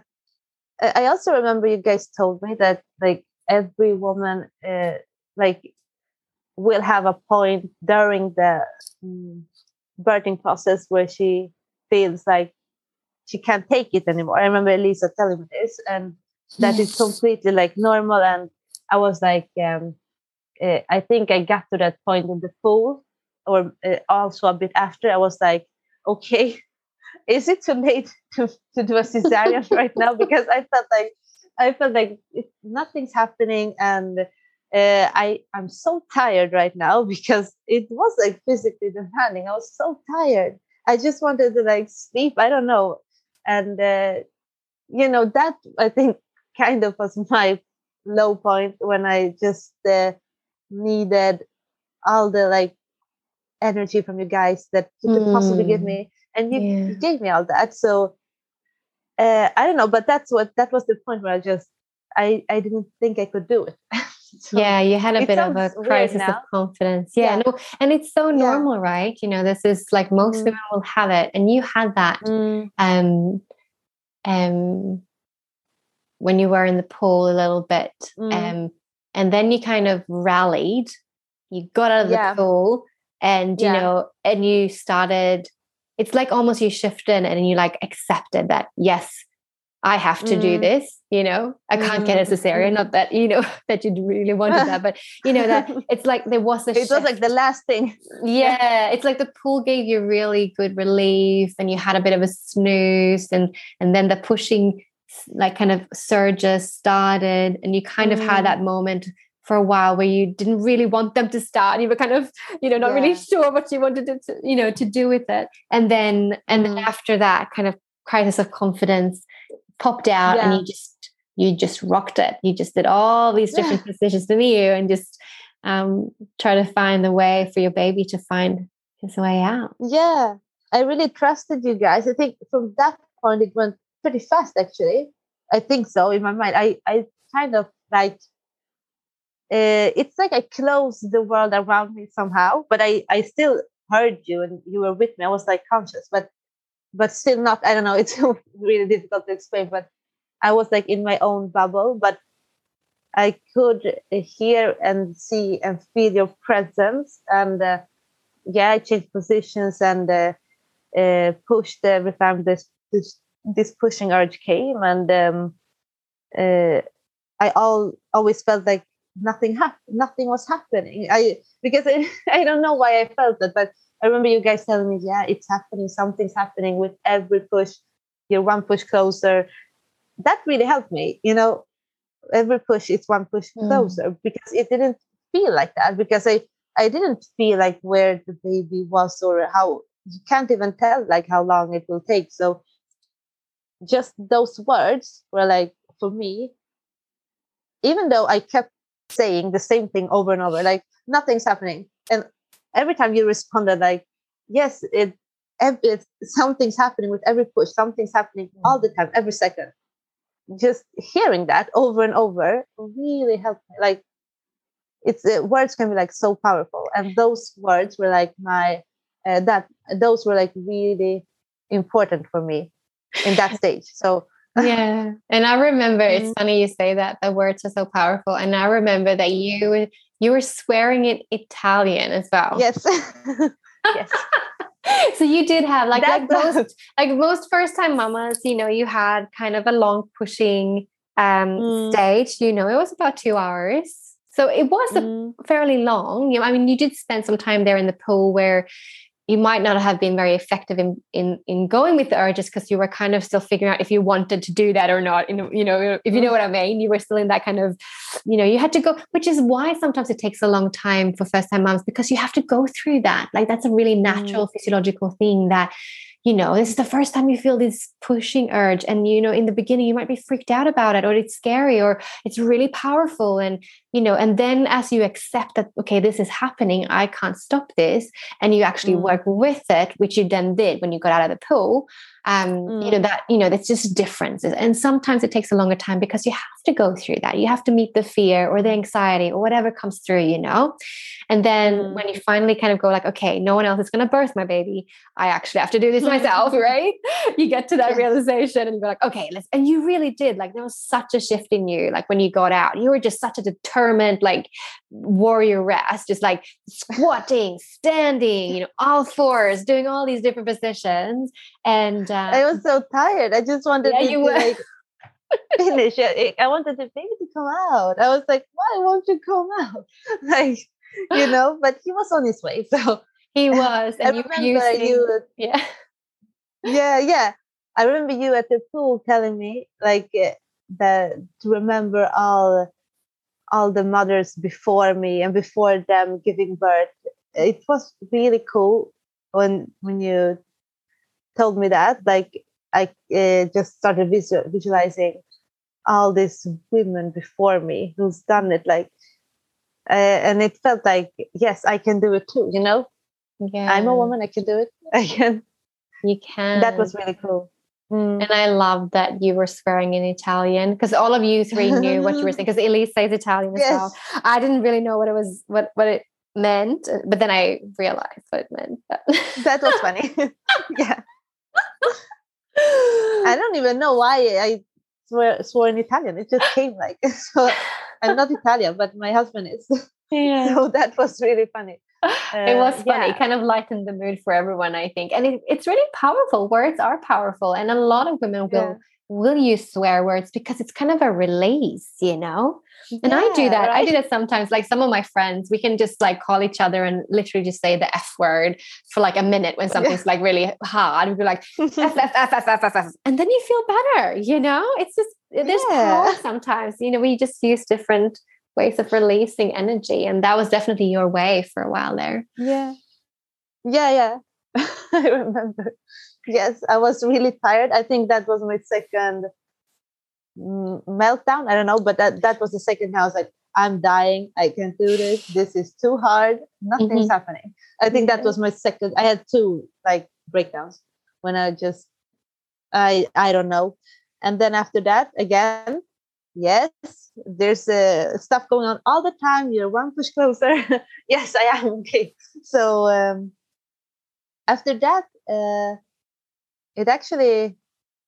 Speaker 6: I also remember you guys told me that like every woman uh, like will have a point during the um, birthing process where she feels like she can't take it anymore. I remember Elisa telling me this, and that is completely like normal. And I was like, um, uh, I think I got to that point in the pool, or uh, also a bit after. I was like, okay, is it too late to, to do a cesarean right now? Because I felt like I felt like it, nothing's happening, and uh, I I'm so tired right now because it was like physically demanding. I was so tired. I just wanted to like sleep. I don't know, and uh, you know that I think kind of was my low point when I just uh, needed all the like energy from you guys that you could mm. possibly give me, and you, yeah. you gave me all that. So uh, I don't know, but that's what that was the point where I just I I didn't think I could do it. So
Speaker 5: yeah, you had a bit of a crisis of confidence. Yeah, yeah, no, and it's so normal, yeah. right? You know, this is like most mm. women will have it, and you had that.
Speaker 6: Mm.
Speaker 5: Um, um, when you were in the pool a little bit,
Speaker 6: mm.
Speaker 5: um, and then you kind of rallied. You got out of
Speaker 6: yeah.
Speaker 5: the pool, and you
Speaker 6: yeah.
Speaker 5: know, and you started. It's like almost you shifted, and you like accepted that yes. I have to mm. do this, you know, I can't mm. get a cesarean. Not that, you know, that you really wanted that, but you know, that it's like there was a
Speaker 6: It shift. Was like the last thing.
Speaker 5: Yeah, yeah. It's like the pool gave you really good relief, and you had a bit of a snooze, and, and then the pushing like kind of surges started, and you kind mm. of had that moment for a while where you didn't really want them to start. You were kind of, you know, not yeah. really sure what you wanted to, you know, to do with it. And then, and mm. then after that kind of crisis of confidence popped out, yeah. and you just you just rocked it. You just did all these different yeah. positions in you, and just um, try to find the way for your baby to find his way out.
Speaker 6: Yeah, I really trusted you guys. I think from that point it went pretty fast. Actually, I think so. In my mind, I I kind of like uh, it's like I closed the world around me somehow, but I, I still heard you and you were with me. I was like conscious, but but still not, I don't know, it's really difficult to explain, but I was like in my own bubble, but I could hear and see and feel your presence. And uh, yeah, I changed positions and uh, uh, pushed every time this, this, this pushing urge came. And um, uh, I all, always felt like nothing hap- nothing was happening. I because I, I don't know why I felt that, but I remember you guys telling me, yeah, it's happening. Something's happening with every push. You're one push closer. That really helped me. You know, every push is one push closer mm. because it didn't feel like that. Because I, I didn't feel like where the baby was or how, you can't even tell like how long it will take. So just those words were like, for me, even though I kept saying the same thing over and over, like nothing's happening. And every time you responded like, yes, it, it something's happening with every push, something's happening all the time, every second. Just hearing that over and over really helped me. Like it's uh, words can be like so powerful. And those words were like my, uh, that those were like really important for me in that stage. So
Speaker 5: yeah. And I remember, it's funny you say that, the words are so powerful. And I remember that you you were swearing in Italian as well.
Speaker 6: Yes. Yes.
Speaker 5: So you did have like,
Speaker 6: that,
Speaker 5: like most like most first time mamas, you know, you had kind of a long pushing um mm. stage, you know, it was about two hours. So it was mm. a fairly long. You know, I mean, you did spend some time there in the pool where you might not have been very effective in in, in going with the urges because you were kind of still figuring out if you wanted to do that or not. You know, you know, if you know what I mean, you were still in that kind of, you know, you had to go, which is why sometimes it takes a long time for first time moms, because you have to go through that. Like that's a really natural mm. physiological thing that, you know, this is the first time you feel this pushing urge. And, you know, in the beginning, you might be freaked out about it, or it's scary, or it's really powerful. And, you know, and then as you accept that, okay, this is happening, I can't stop this. And you actually mm. work with it, which you then did when you got out of the pool. Um, mm. You know, that, you know, that's just differences. And sometimes it takes a longer time because you have to go through that. You have to meet the fear or the anxiety or whatever comes through, you know. And then mm. when you finally kind of go like, okay, no one else is going to birth my baby, I actually have to do this myself, right? You get to that yes. realization and you go like, okay, let's, and you really did. Like there was such a shift in you. Like when you got out, you were just such a determined, like warrioress, just like squatting, standing, you know, all fours, doing all these different positions. And uh,
Speaker 6: I was so tired. I just wanted
Speaker 5: yeah,
Speaker 6: to
Speaker 5: you were.
Speaker 6: like finish it. I wanted the baby to come out. I was like, why won't you come out? Like, you know, but he was on his way. So
Speaker 5: he was. And
Speaker 6: I
Speaker 5: you
Speaker 6: remember
Speaker 5: were using,
Speaker 6: you.
Speaker 5: Yeah.
Speaker 6: Yeah, yeah. I remember you at the pool telling me like uh, that to remember all all the mothers before me and before them giving birth. It was really cool when when you told me that. Like I uh, just started visual, visualizing all these women before me who's done it. Like, uh, and it felt like, yes, I can do it too. You know,
Speaker 5: yeah,
Speaker 6: I'm a woman. I can do it. I can.
Speaker 5: You can.
Speaker 6: That was really cool.
Speaker 5: Mm. And I love that you were swearing in Italian because all of you three knew what you were saying. Because Elise says Italian as
Speaker 6: yes.
Speaker 5: well. I didn't really know what it was, what what it meant, but then I realized what it meant.
Speaker 6: That was funny. Yeah. I don't even know why I swore, swore in Italian. It just came like so. I'm not Italian, but my husband is.
Speaker 5: Yeah.
Speaker 6: So that was really funny. Uh,
Speaker 5: it was funny.
Speaker 6: Yeah.
Speaker 5: It kind of lightened the mood for everyone, I think. And it, it's really powerful. Words are powerful. And a lot of women will, yeah. will use swear words because it's kind of a release, you know? And yeah, I do that. Right? I do that sometimes. Like some of my friends, we can just like call each other and literally just say the F word for like a minute when something's yeah. like really hard. We'd be like, F, F, F, F, F, F, F. And then you feel better, you know? It's just, there's yeah. power sometimes. You know, we just use different ways of releasing energy. And that was definitely your way for a while there.
Speaker 6: Yeah. Yeah, yeah. I remember. Yes, I was really tired. I think that was my second meltdown. I don't know, but that, that was the second time I was like, I'm dying. I can't do this. This is too hard. Nothing's mm-hmm. happening. I think that was my second. I had two like breakdowns when I just, I, I don't know. And then after that, again, yes, there's uh, stuff going on all the time. You're one push closer. Yes, I am gay. So um, after that, uh, it actually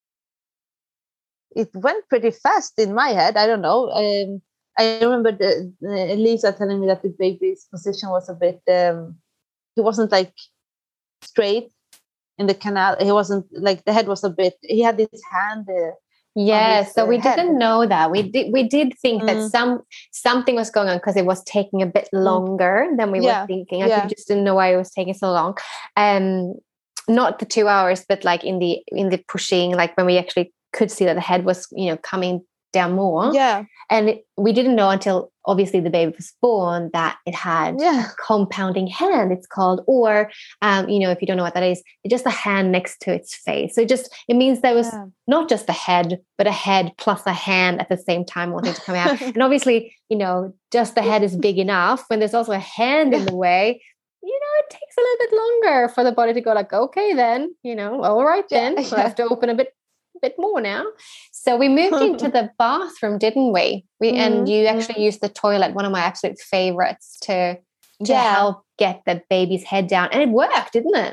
Speaker 6: it went pretty fast in my head. I don't know. Um, I remember the, uh, Lisa telling me that the baby's position was a bit. Um, he wasn't like straight in the canal. He wasn't like the head was a bit. He had his hand. Uh,
Speaker 5: Yeah,
Speaker 6: his,
Speaker 5: so we
Speaker 6: uh, head.
Speaker 5: didn't know that. We did we did think that
Speaker 6: Mm.
Speaker 5: some something was going on because it was taking a bit longer than we
Speaker 6: Yeah,
Speaker 5: were thinking. I
Speaker 6: yeah.
Speaker 5: think we just didn't know why it was taking so long. Um, not the two hours, but like in the in the pushing, like when we actually could see that the head was, you know, coming down more.
Speaker 6: Yeah,
Speaker 5: And it, we didn't know until obviously the baby was born that it had
Speaker 6: Yeah.
Speaker 5: a compounding hand, it's called, or, um, you know, if you don't know what that is, it's just a hand next to its face. So it just, it means there was
Speaker 6: Yeah.
Speaker 5: not just a head, but a head plus a hand at the same time wanting to come out. And obviously, you know, just the head is big enough. When there's also a hand in the way, you know, it takes a little bit longer for the body to go like, okay, then, you know, all right,
Speaker 6: Yeah,
Speaker 5: then we'll
Speaker 6: yeah.
Speaker 5: have to open a bit bit more now. So we moved into the bathroom, didn't we? We and
Speaker 6: Mhm,
Speaker 5: you actually used the toilet, one of my absolute favorites, to to
Speaker 6: Yeah.
Speaker 5: help get the baby's head down, and it worked, didn't it?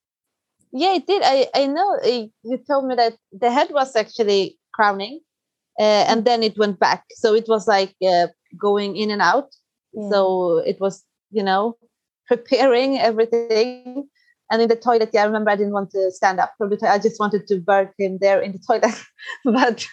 Speaker 6: Yeah, it did. I I know uh, you told me that the head was actually crowning, uh, and then it went back. So it was like uh, going in and out. So it was, you know, preparing everything. And in the toilet, yeah, I remember I didn't want to stand up from the toilet. I just wanted to birth him there in the toilet, but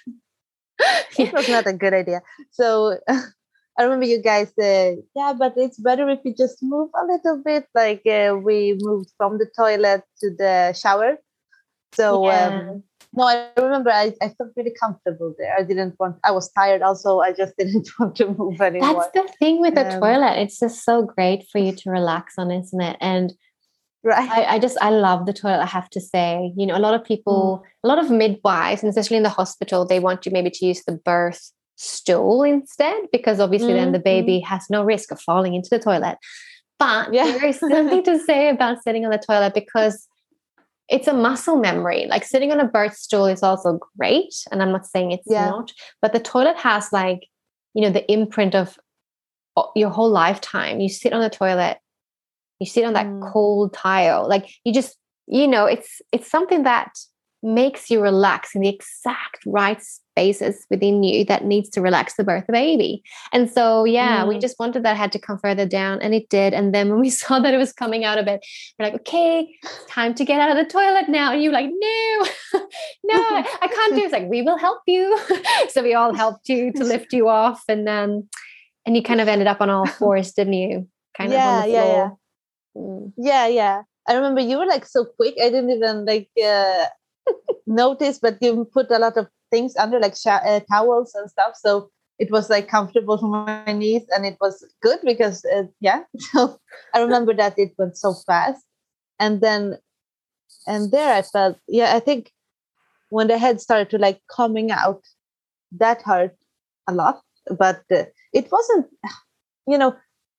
Speaker 6: it was not a good idea. So I remember you guys said, yeah, but it's better if you just move a little bit. Like uh, we moved from the toilet to the shower. So
Speaker 5: Yeah.
Speaker 6: um, no, I remember I, I felt really comfortable there. I didn't want, I was tired also. I just didn't want to move anymore.
Speaker 5: That's the thing with the
Speaker 6: Um,
Speaker 5: toilet. It's just so great for you to relax on, isn't it? And
Speaker 6: right.
Speaker 5: I, I just I love the toilet, I have to say. You know, a lot of people, a lot of midwives, and especially in the hospital, they want you maybe to use the birth stool instead, because obviously then the baby has no risk of falling into the toilet. But
Speaker 6: Yeah.
Speaker 5: there is something to say about sitting on the toilet, because it's a muscle memory. Like sitting on a birth stool is also great, and I'm not saying it's
Speaker 6: Yeah.
Speaker 5: not, but the toilet has like, you know, the imprint of o- your whole lifetime. You sit on the toilet, you sit on that
Speaker 6: Mm.
Speaker 5: cold tile, like you just, you know, it's it's something that makes you relax in the exact right spaces within you that needs to relax to birth the baby. And so yeah, we
Speaker 6: Mm.
Speaker 5: just wanted that head to come further down, and it did. And then when we saw that it was coming out a bit, we're like, okay, it's time to get out of the toilet now. And you're like, no, no, I can't do it. It's like, we will help you. So we all helped you to lift you off, and um and you kind of ended up on all fours, didn't you? Kind
Speaker 6: Yeah,
Speaker 5: of on the
Speaker 6: yeah,
Speaker 5: floor.
Speaker 6: yeah.
Speaker 5: Mm.
Speaker 6: Yeah, yeah. I remember you were like so quick. I didn't even like uh, notice, but you put a lot of things under, like sh- uh, towels and stuff. So it was like comfortable for my knees, and it was good because uh, yeah. So I remember that it went so fast, and then and there I felt, yeah, I think when the head started to like coming out, that hurt a lot, but uh, it wasn't, you know,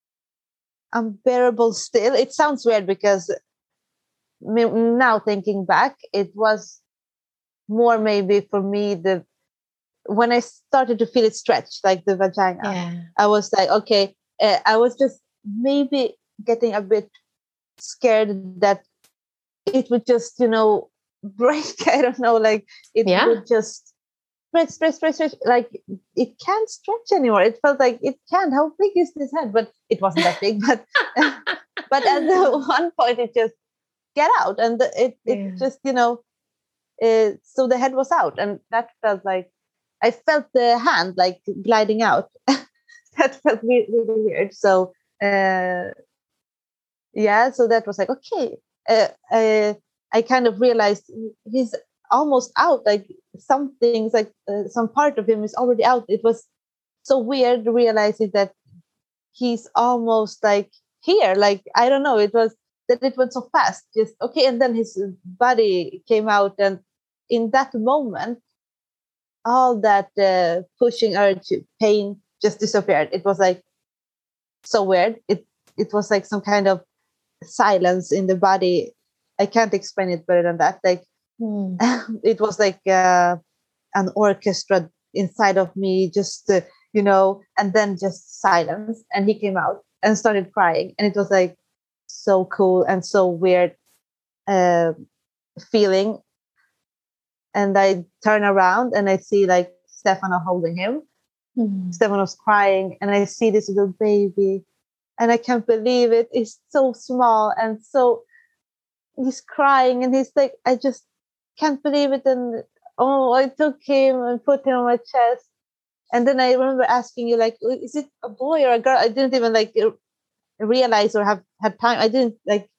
Speaker 6: unbearable still. It sounds weird because me- now thinking back, it was more maybe for me the when I started to feel it stretch, like the vagina.
Speaker 5: Yeah.
Speaker 6: I was like, okay, uh, I was just maybe getting a bit scared that it would just, you know, break. I don't know, like it
Speaker 5: Yeah.
Speaker 6: would just stretch, stretch, stretch, stretch. Like it can't stretch anymore. It felt like it can't. How big is this head? But it wasn't that big. But but at the one point, it just get out, and the, it it
Speaker 5: Yeah.
Speaker 6: just, you know, uh, so the head was out, and that felt like I felt the hand like gliding out. That felt really, really weird. So uh, yeah, so that was like okay. Uh, uh, I kind of realized he's almost out. Like some things, like uh, some part of him is already out. It was so weird realizing that he's almost like here. Like I don't know. It was that it went so fast. Just okay, and then his body came out, and in that moment, all that uh, pushing urge, pain just disappeared. It was like so weird. It it was like some kind of silence in the body. I can't explain it better than that. Like
Speaker 5: Mm.
Speaker 6: it was like uh, an orchestra inside of me, just uh, you know, and then just silence. And he came out and started crying, and it was like so cool and so weird uh, feeling. And I turn around and I see like Stefano holding him.
Speaker 5: Mm.
Speaker 6: Stefano's crying, and I see this little baby, and I can't believe it. He's so small and so he's crying, and he's like, I just can't believe it. And oh, I took him and put him on my chest. And then I remember asking you, like, is it a boy or a girl? I didn't even like realize or have had time. I didn't like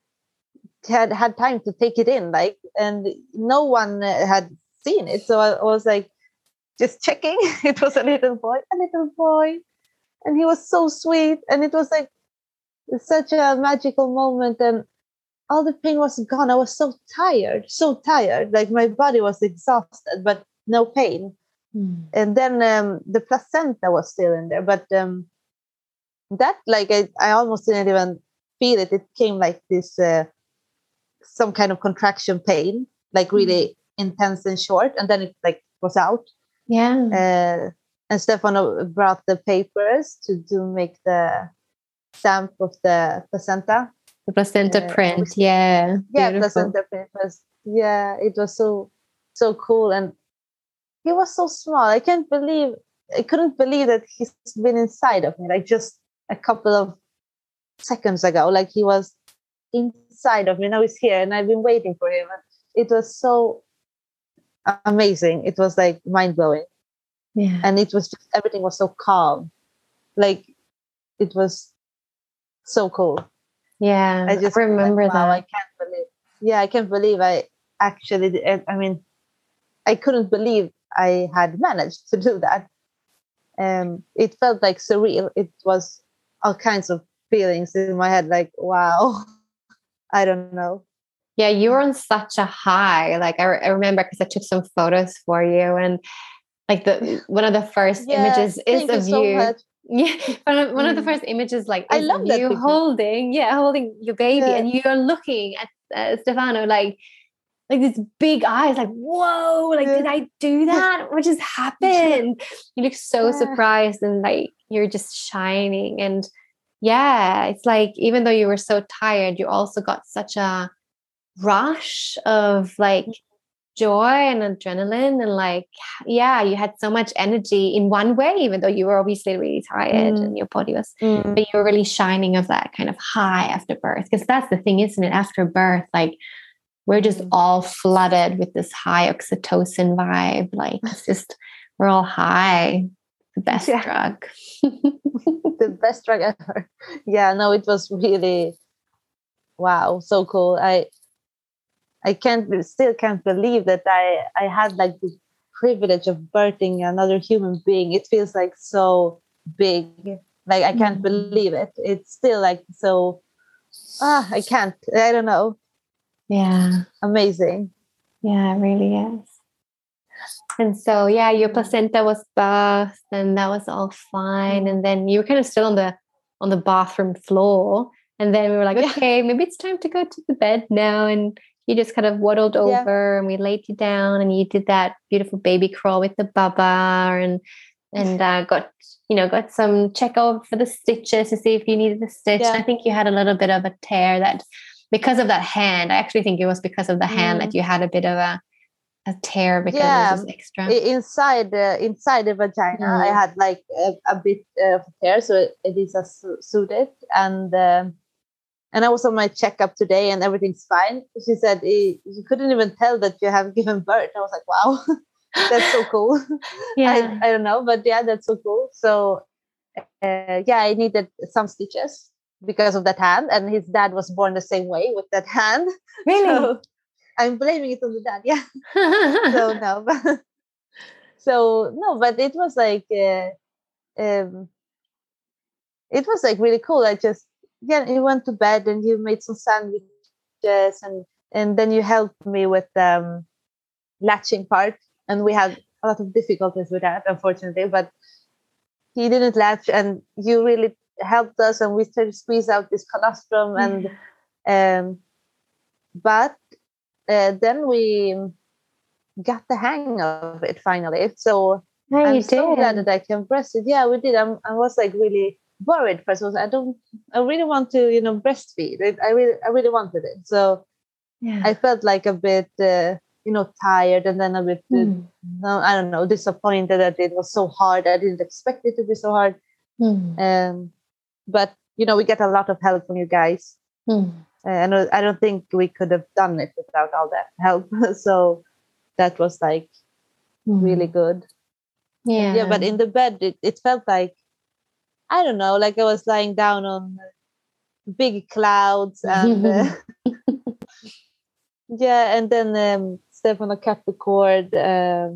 Speaker 6: had had time to take it in, like, and no one had seen it. So I was like, just checking. It was a little boy, a little boy, and he was so sweet. And it was like such a magical moment, and all the pain was gone. I was so tired, so tired. Like my body was exhausted, but no pain.
Speaker 5: Mm.
Speaker 6: And then um, the placenta was still in there, but um, that like I, I almost didn't even feel it. It came like this, uh, some kind of contraction pain, like really mm. intense and short, and then it like was out.
Speaker 5: Yeah.
Speaker 6: Uh, and Stefano brought the papers to do make the stamp of the placenta.
Speaker 5: The placenta
Speaker 6: uh,
Speaker 5: print, yeah.
Speaker 6: Yeah,
Speaker 5: Beautiful.
Speaker 6: placenta print was, yeah, it was so, so cool. And he was so small. I can't believe, I couldn't believe that he's been inside of me, like just a couple of seconds ago. Like he was inside of me. Now he's here, and I've been waiting for him. It was so amazing. It was like mind blowing.
Speaker 5: Yeah.
Speaker 6: And it was just, everything was so calm. Like it was so cool.
Speaker 5: Yeah.
Speaker 6: I just
Speaker 5: I remember
Speaker 6: like, wow,
Speaker 5: that.
Speaker 6: I can't believe. Yeah, I can't believe I actually did. I mean, I couldn't believe I had managed to do that. Um, it felt like surreal. It was all kinds of feelings in my head, like, wow, I don't know.
Speaker 5: Yeah, you were on such a high. Like I, I remember because I took some photos for you, and like the one of the first
Speaker 6: Yeah,
Speaker 5: images is
Speaker 6: thank
Speaker 5: of
Speaker 6: you so
Speaker 5: you.
Speaker 6: much.
Speaker 5: Yeah, one of, one of the
Speaker 6: Mm.
Speaker 5: first images, like,
Speaker 6: I
Speaker 5: is
Speaker 6: love
Speaker 5: of
Speaker 6: that
Speaker 5: you
Speaker 6: picture.
Speaker 5: holding, yeah, holding your baby,
Speaker 6: Yeah.
Speaker 5: and you're looking at uh, Stefano like, like these big eyes, like, whoa, like,
Speaker 6: Yeah.
Speaker 5: did I do that? What just happened? You look so
Speaker 6: Yeah.
Speaker 5: surprised, and like you're just shining. And yeah, it's like even though you were so tired, you also got such a rush of like joy and adrenaline, and like, yeah, you had so much energy in one way, even though you were obviously really tired
Speaker 6: Mm.
Speaker 5: and your body was,
Speaker 6: Mm.
Speaker 5: but you were really shining of that kind of high after birth. Because that's the thing, isn't it? After birth, like we're just
Speaker 6: Mm.
Speaker 5: all flooded with this high oxytocin vibe. Like it's just, we're all high. The best
Speaker 6: Yeah.
Speaker 5: drug.
Speaker 6: The best drug ever. Yeah, no, it was really, wow, so cool. I I can't still can't believe that I I had like the privilege of birthing another human being. It feels like so big. Like I can't
Speaker 5: Mm.
Speaker 6: believe it. It's still like so ah I can't. I don't know.
Speaker 5: Yeah.
Speaker 6: Amazing.
Speaker 5: Yeah, it really is. And so, yeah, your placenta was birthed, and that was all fine. And then you were kind of still on the on the bathroom floor. And then we were like,
Speaker 6: Yeah.
Speaker 5: okay, maybe it's time to go to the bed now. And you just kind of waddled
Speaker 6: Yeah.
Speaker 5: over, and we laid you down, and you did that beautiful baby crawl with the baba, and and uh, got you know got some check over for the stitches to see if you needed the stitch.
Speaker 6: Yeah.
Speaker 5: And I think you had a little bit of a tear that because of that hand. I actually think it was because of the hand
Speaker 6: Mm.
Speaker 5: that you had a bit of a a tear because
Speaker 6: Yeah.
Speaker 5: it was extra.
Speaker 6: I- Inside the inside the vagina, I
Speaker 5: Mm.
Speaker 6: had like a, a bit of tear, so it, it is a su- suited, and um, and I was on my checkup today, and everything's fine. She said eh, you couldn't even tell that you have given birth. I was like, wow, that's so cool.
Speaker 5: Yeah.
Speaker 6: I I don't know, but yeah, that's so cool. So uh, yeah, I needed some stitches because of that hand, and his dad was born the same way with that hand.
Speaker 5: Really?
Speaker 6: So I'm blaming it on the dad. Yeah. So no, but, so no, but it was like uh, um, it was like really cool. I just yeah, you went to bed and you made some sandwiches, and and then you helped me with um latching part, and we had a lot of difficulties with that, unfortunately, but he didn't latch, and you really helped us, and we started to squeeze out this colostrum, and um but uh, then we got the hang of it finally. So
Speaker 5: Oh, you
Speaker 6: I'm
Speaker 5: did.
Speaker 6: so glad that I can breastfeed. Yeah, we did. I'm, I was like really worried first. I was I don't I really want to you know breastfeed. I, I really I really wanted it. So
Speaker 5: Yeah.
Speaker 6: I felt like a bit uh, you know tired, and then a bit uh,
Speaker 5: Mm.
Speaker 6: no I don't know disappointed that it was so hard. I didn't expect it to be so hard.
Speaker 5: Mm.
Speaker 6: Um, but you know we get a lot of help from you guys.
Speaker 5: Mm.
Speaker 6: Uh, and I don't think we could have done it without all that help. So that was like really good.
Speaker 5: Yeah.
Speaker 6: Yeah, but in the bed, it, it felt like, I don't know, like I was lying down on big clouds. And uh, yeah, and then um, Stefano cut the cord. Um,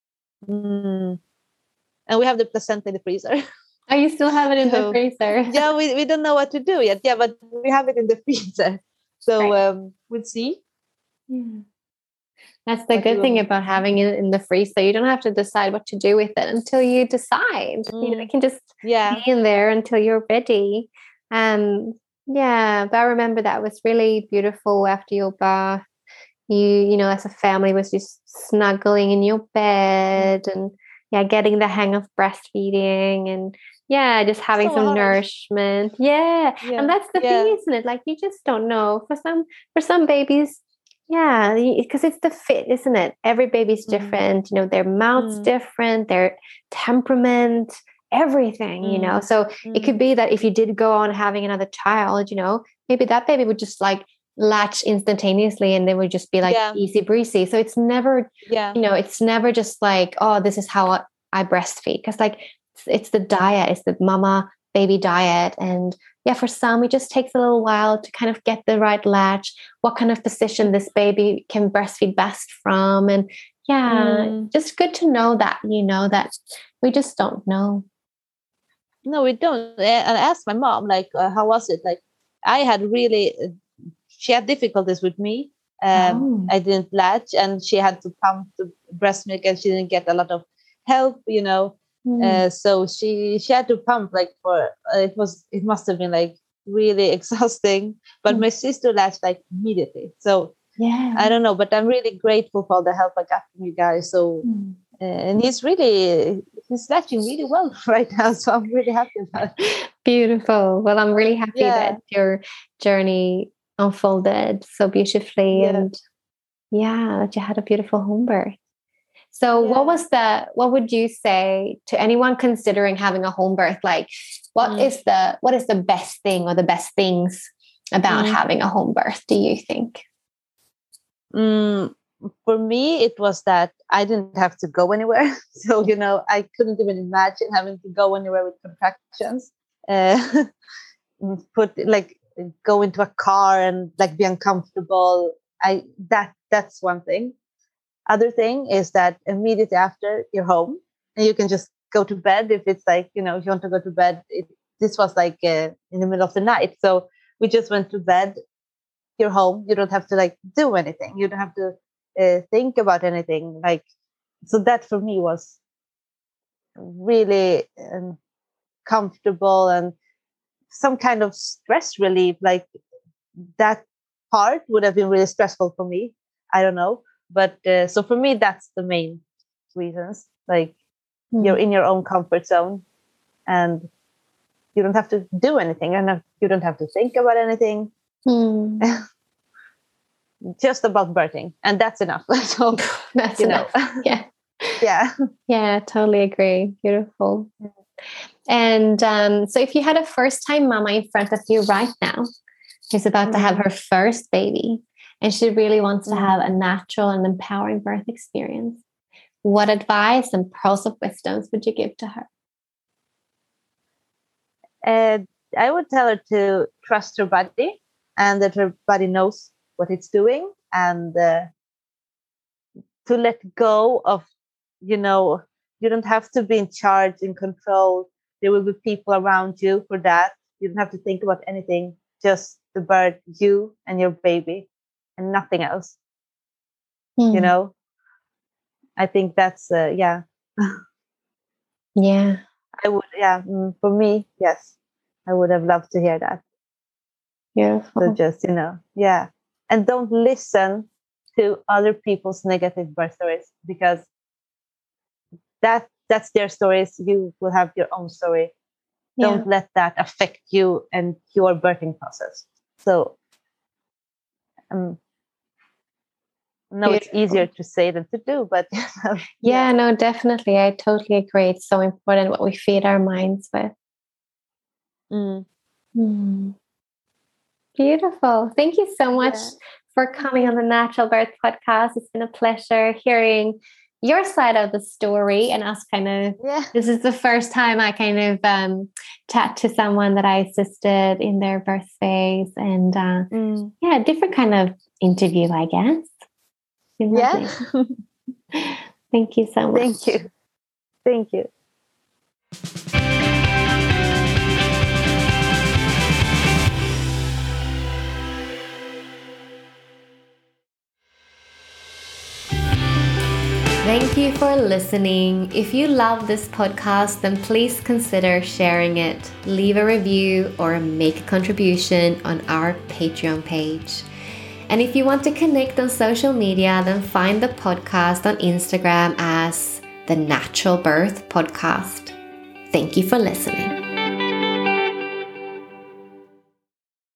Speaker 6: mm, and we have the placenta in the freezer.
Speaker 5: Oh, you still have it in the
Speaker 6: So,
Speaker 5: freezer?
Speaker 6: yeah, we, we don't know what to do yet. Yeah, but we have it in the freezer. So
Speaker 5: Right.
Speaker 6: um, we'll see.
Speaker 5: Yeah. That's the
Speaker 6: What
Speaker 5: good
Speaker 6: do
Speaker 5: thing
Speaker 6: we-
Speaker 5: about having it in the freezer. You don't have to decide what to do with it until you decide. You know,
Speaker 6: Mm.
Speaker 5: it can just
Speaker 6: Yeah.
Speaker 5: be in there until you're ready. Um, yeah, but I remember that was really beautiful after your bath. You, you know, as a family was just snuggling in your bed and yeah, getting the hang of breastfeeding and yeah, just having
Speaker 6: So
Speaker 5: some
Speaker 6: hard.
Speaker 5: nourishment. Yeah.
Speaker 6: Yeah.
Speaker 5: And that's the
Speaker 6: Yeah.
Speaker 5: thing, isn't it? Like you just don't know. For some for some babies, yeah, because it's the fit, isn't it? Every baby's
Speaker 6: Mm.
Speaker 5: different, you know, their mouth's
Speaker 6: Mm.
Speaker 5: different, their temperament, everything, you know.
Speaker 6: Mm.
Speaker 5: So it could
Speaker 6: Mm.
Speaker 5: be that if you did go on having another child, you know, maybe that baby would just like latch instantaneously and they would just be like
Speaker 6: Yeah.
Speaker 5: easy breezy. So it's never,
Speaker 6: Yeah.
Speaker 5: you know, it's never just like, oh, this is how I, I breastfeed. Because like it's, it's the diet, it's the mama baby diet. And yeah, for some, it just takes a little while to kind of get the right latch, what kind of position this baby can breastfeed best from. And yeah,
Speaker 6: Mm.
Speaker 5: just good to know that, you know, that we just don't know.
Speaker 6: No, we don't. And I asked my mom, like, uh, how was it? Like, I had really, uh, she had difficulties with me. Um,
Speaker 5: Oh.
Speaker 6: I didn't latch, and she had to pump the breast milk, and she didn't get a lot of help, you know.
Speaker 5: Mm.
Speaker 6: Uh, so she she had to pump like for uh, it was it must have been like really exhausting. But
Speaker 5: Mm.
Speaker 6: my sister latched like immediately. So
Speaker 5: Yeah.
Speaker 6: I don't know, but I'm really grateful for the help I got from you guys. So.
Speaker 5: Mm.
Speaker 6: Uh, and he's really he's latching really well right now, so I'm really happy about it.
Speaker 5: Beautiful. Well, I'm really happy
Speaker 6: Yeah.
Speaker 5: that your journey unfolded so beautifully
Speaker 6: Yeah.
Speaker 5: and yeah, that you had a beautiful home birth. So what
Speaker 6: Yeah.
Speaker 5: was the what would you say to anyone considering having a home birth? Like what
Speaker 6: Mm.
Speaker 5: is the what is the best thing or the best things about
Speaker 6: Mm.
Speaker 5: having a home birth, do you think?
Speaker 6: Mm, for me, it was that I didn't have to go anywhere. So, you know, I couldn't even imagine having to go anywhere with contractions. Uh, put like go into a car and like be uncomfortable. I that that's one thing. Other thing is that immediately after you're home and you can just go to bed if it's like, you know, if you want to go to bed. It, this was like uh, in the middle of the night. So we just went to bed. You're home. You don't have to like do anything. You don't have to uh, think about anything. Like, so that for me was really um, comfortable and some kind of stress relief. Like that part would have been really stressful for me. I don't know. But uh, so for me, that's the main reasons. Like
Speaker 5: Mm.
Speaker 6: you're in your own comfort zone and you don't have to do anything. And you don't have to think about anything.
Speaker 5: Mm.
Speaker 6: Just about birthing. And that's enough. So,
Speaker 5: That's
Speaker 6: you know.
Speaker 5: enough. Yeah.
Speaker 6: Yeah.
Speaker 5: Yeah, totally agree. Beautiful. And um, so if you had a first time mama in front of you right now, who's about to have her first baby, and she really wants to have a natural and empowering birth experience, what advice and pearls of wisdoms would you give to her?
Speaker 6: And I would tell her to trust her body and that her body knows what it's doing, and uh, to let go of, you know, you don't have to be in charge, in control. There will be people around you for that. You don't have to think about anything, just the birth, you and your baby, and nothing else.
Speaker 5: Mm.
Speaker 6: You know, I think that's, uh, yeah.
Speaker 5: Yeah.
Speaker 6: I would, yeah, mm, for me, yes, I would have loved to hear that.
Speaker 5: Beautiful.
Speaker 6: So just, you know, yeah. And don't listen to other people's negative birth stories, because that that's their stories, you will have your own story.
Speaker 5: Yeah.
Speaker 6: Don't let that affect you and your birthing process. So, um, no, it's easier to say than to do, but
Speaker 5: yeah, yeah, no, definitely. I totally agree. It's so important what we feed our minds with.
Speaker 6: Mm.
Speaker 5: Mm. Beautiful. Thank you so much
Speaker 6: Yeah.
Speaker 5: for coming on the Natural Birth Podcast. It's been a pleasure hearing your side of the story and us kind of,
Speaker 6: yeah.
Speaker 5: this is the first time I kind of um, chat to someone that I assisted in their birth phase, and uh,
Speaker 6: Mm.
Speaker 5: yeah, different kind of interview, I guess.
Speaker 6: Yeah.
Speaker 5: Thank you so much.
Speaker 6: Thank you. Thank you.
Speaker 5: Thank you for listening. If you love this podcast, then please consider sharing it, leave a review, or make a contribution on our Patreon page. And if you want to connect on social media, then find the podcast on Instagram as The Natural Birth Podcast. Thank you for listening.